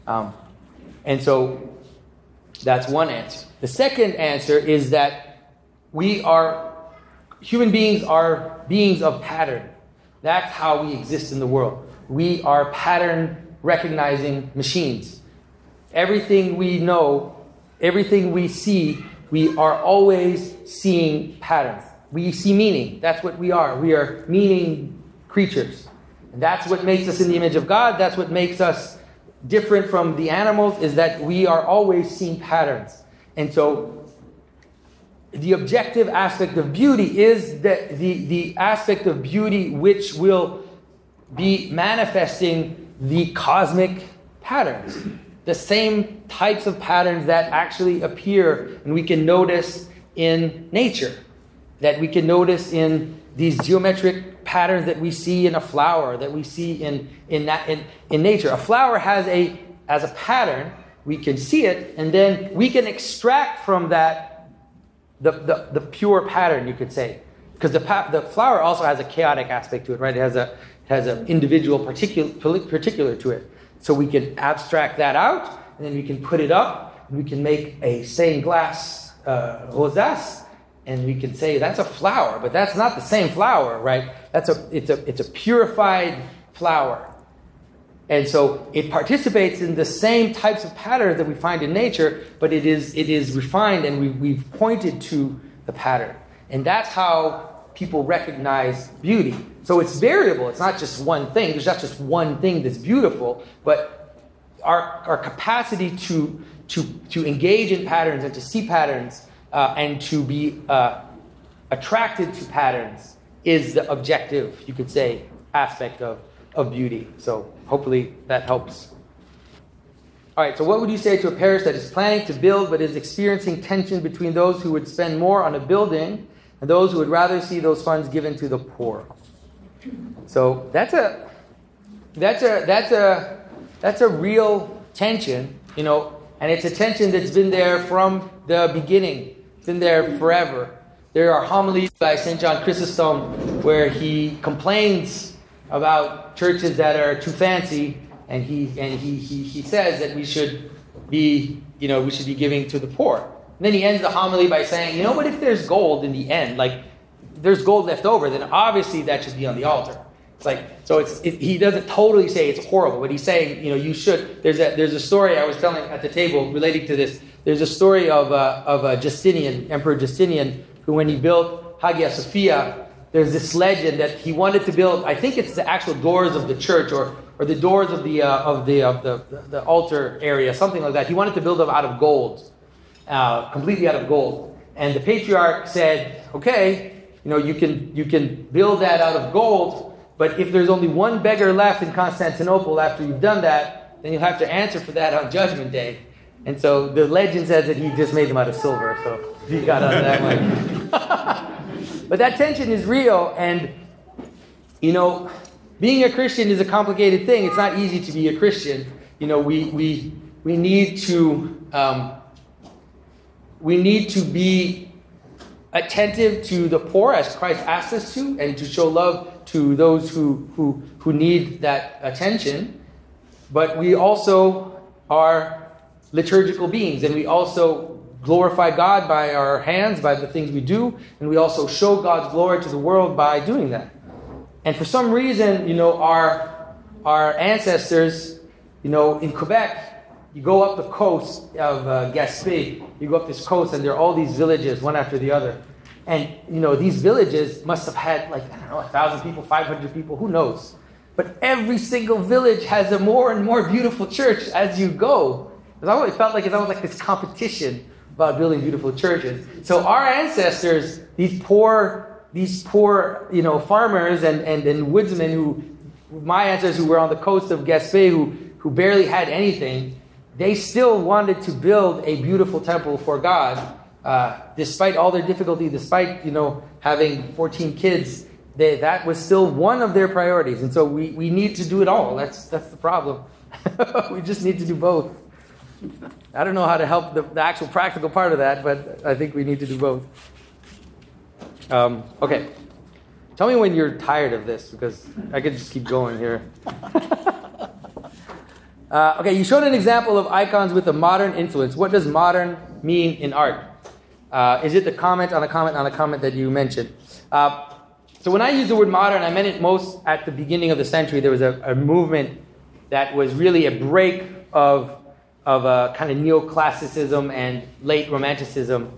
And so that's one answer. The second answer is that human beings are beings of pattern. That's how we exist in the world. We are pattern recognizing machines. Everything we know, everything we see, we are always seeing patterns. We see meaning. That's what we are. We are meaning creatures. And that's what makes us in the image of God. That's what makes us different from the animals, is that we are always seeing patterns. And so the objective aspect of beauty is the aspect of beauty which will be manifesting the cosmic patterns. The same types of patterns that actually appear and we can notice in nature. That we can notice in these geometric patterns that we see in a flower, that we see in nature. A flower has a pattern. We can see it, and then we can extract from that the pure pattern, you could say, because the flower also has a chaotic aspect to it, right? It has an individual particular to it. So we can abstract that out, and then we can put it up, and we can make a stained glass rosace. And we can say that's a flower, but that's not the same flower, right? It's a purified flower. And so it participates in the same types of patterns that we find in nature, but it is refined, and we've pointed to the pattern. And that's how people recognize beauty. So it's variable. It's not just one thing. There's not just one thing that's beautiful, but our capacity to engage in patterns and to see patterns and to be attracted to patterns is the objective, you could say, aspect of beauty. So hopefully that helps. All right, so what would you say to a parish that is planning to build but is experiencing tension between those who would spend more on a building and those who would rather see those funds given to the poor? So that's a real tension, and it's a tension that's been there from the beginning. Been there forever. There are homilies by St. John Chrysostom where he complains about churches that are too fancy, and he says that we should be giving to the poor. And then he ends the homily by saying, but if there's gold in the end, like there's gold left over, then obviously that should be on the altar. He doesn't totally say it's horrible, but he's saying, you should. There's a story I was telling at the table relating to this. There's a story of Justinian, Emperor Justinian, who when he built Hagia Sophia, there's this legend that he wanted to build. I think it's the actual doors of the church or the doors of the altar area, something like that. He wanted to build them out of gold, completely out of gold. And the patriarch said, okay, you can build that out of gold, but if there's only one beggar left in Constantinople after you've done that, then you'll have to answer for that on Judgment Day. And so the legend says that he just made them out of silver, so he got out of that one. But that tension is real, and being a Christian is a complicated thing. It's not easy to be a Christian. We need to be attentive to the poor as Christ asks us to, and to show love to those who need that attention. But we also are liturgical beings, and we also glorify God by our hands, by the things we do, and we also show God's glory to the world by doing that. And for some reason, our ancestors, in Quebec, you go up the coast of Gaspé, you go up this coast, and there are all these villages, one after the other. And, these villages must have had, 1,000 people, 500 people, who knows? But every single village has a more and more beautiful church as you go. It's always felt like it's almost like this competition about building beautiful churches. So our ancestors, these poor, farmers and woodsmen my ancestors who were on the coast of Gaspé, who barely had anything, they still wanted to build a beautiful temple for God, despite all their difficulty, despite, having 14 kids. That was still one of their priorities. And so we need to do it all. That's the problem. We just need to do both. I don't know how to help the actual practical part of that, but I think we need to do both. Okay. Tell me when you're tired of this, because I could just keep going here. Okay, you showed an example of icons with a modern influence. What does modern mean in art? Is it the comment on a comment on a comment that you mentioned? So when I use the word modern, I meant it most at the beginning of the century. There was a movement that was really a break of a kind of neoclassicism and late romanticism.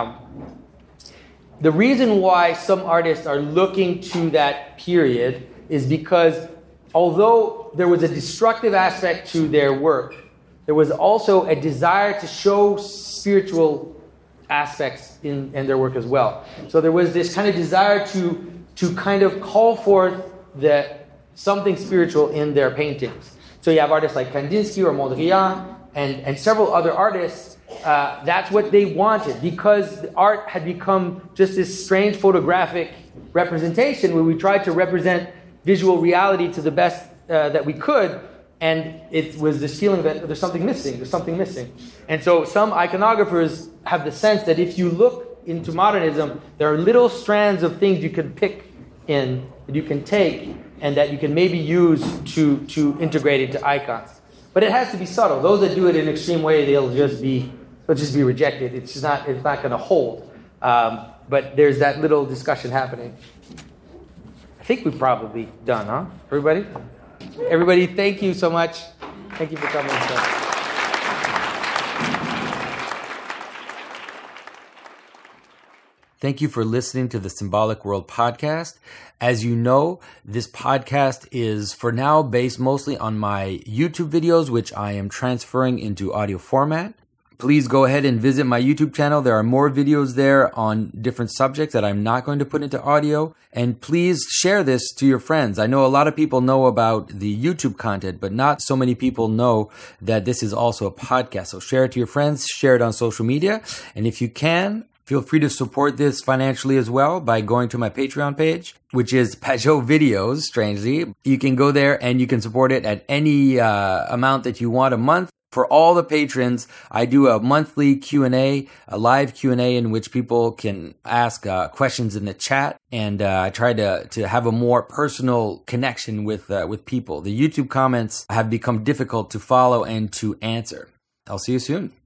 The reason why some artists are looking to that period is because although there was a destructive aspect to their work, there was also a desire to show spiritual aspects in their work as well. So there was this kind of desire to kind of call forth something spiritual in their paintings. So you have artists like Kandinsky or Mondrian and several other artists. That's what they wanted, because the art had become just this strange photographic representation where we tried to represent visual reality to the best that we could, and it was this feeling that there's something missing. And so some iconographers have the sense that if you look into modernism, there are little strands of things you can pick in, that you can take, and that you can maybe use to integrate into icons. But it has to be subtle. Those that do it in an extreme way, they'll just be rejected. It's not going to hold. But there's that little discussion happening. I think we're probably done, huh? Everybody? Everybody, thank you so much. Thank you for coming. Thank you for listening to the Symbolic World podcast. As you know, this podcast is for now based mostly on my YouTube videos, which I am transferring into audio format. Please go ahead and visit my YouTube channel. There are more videos there on different subjects that I'm not going to put into audio. And please share this to your friends. I know a lot of people know about the YouTube content, but not so many people know that this is also a podcast. So share it to your friends, share it on social media. And if you can, feel free to support this financially as well by going to my Patreon page, which is Pajot Videos, strangely. You can go there and you can support it at any amount that you want a month. For all the patrons, I do a monthly Q&A, a live Q&A in which people can ask questions in the chat, and I try to have a more personal connection with people. The YouTube comments have become difficult to follow and to answer. I'll see you soon.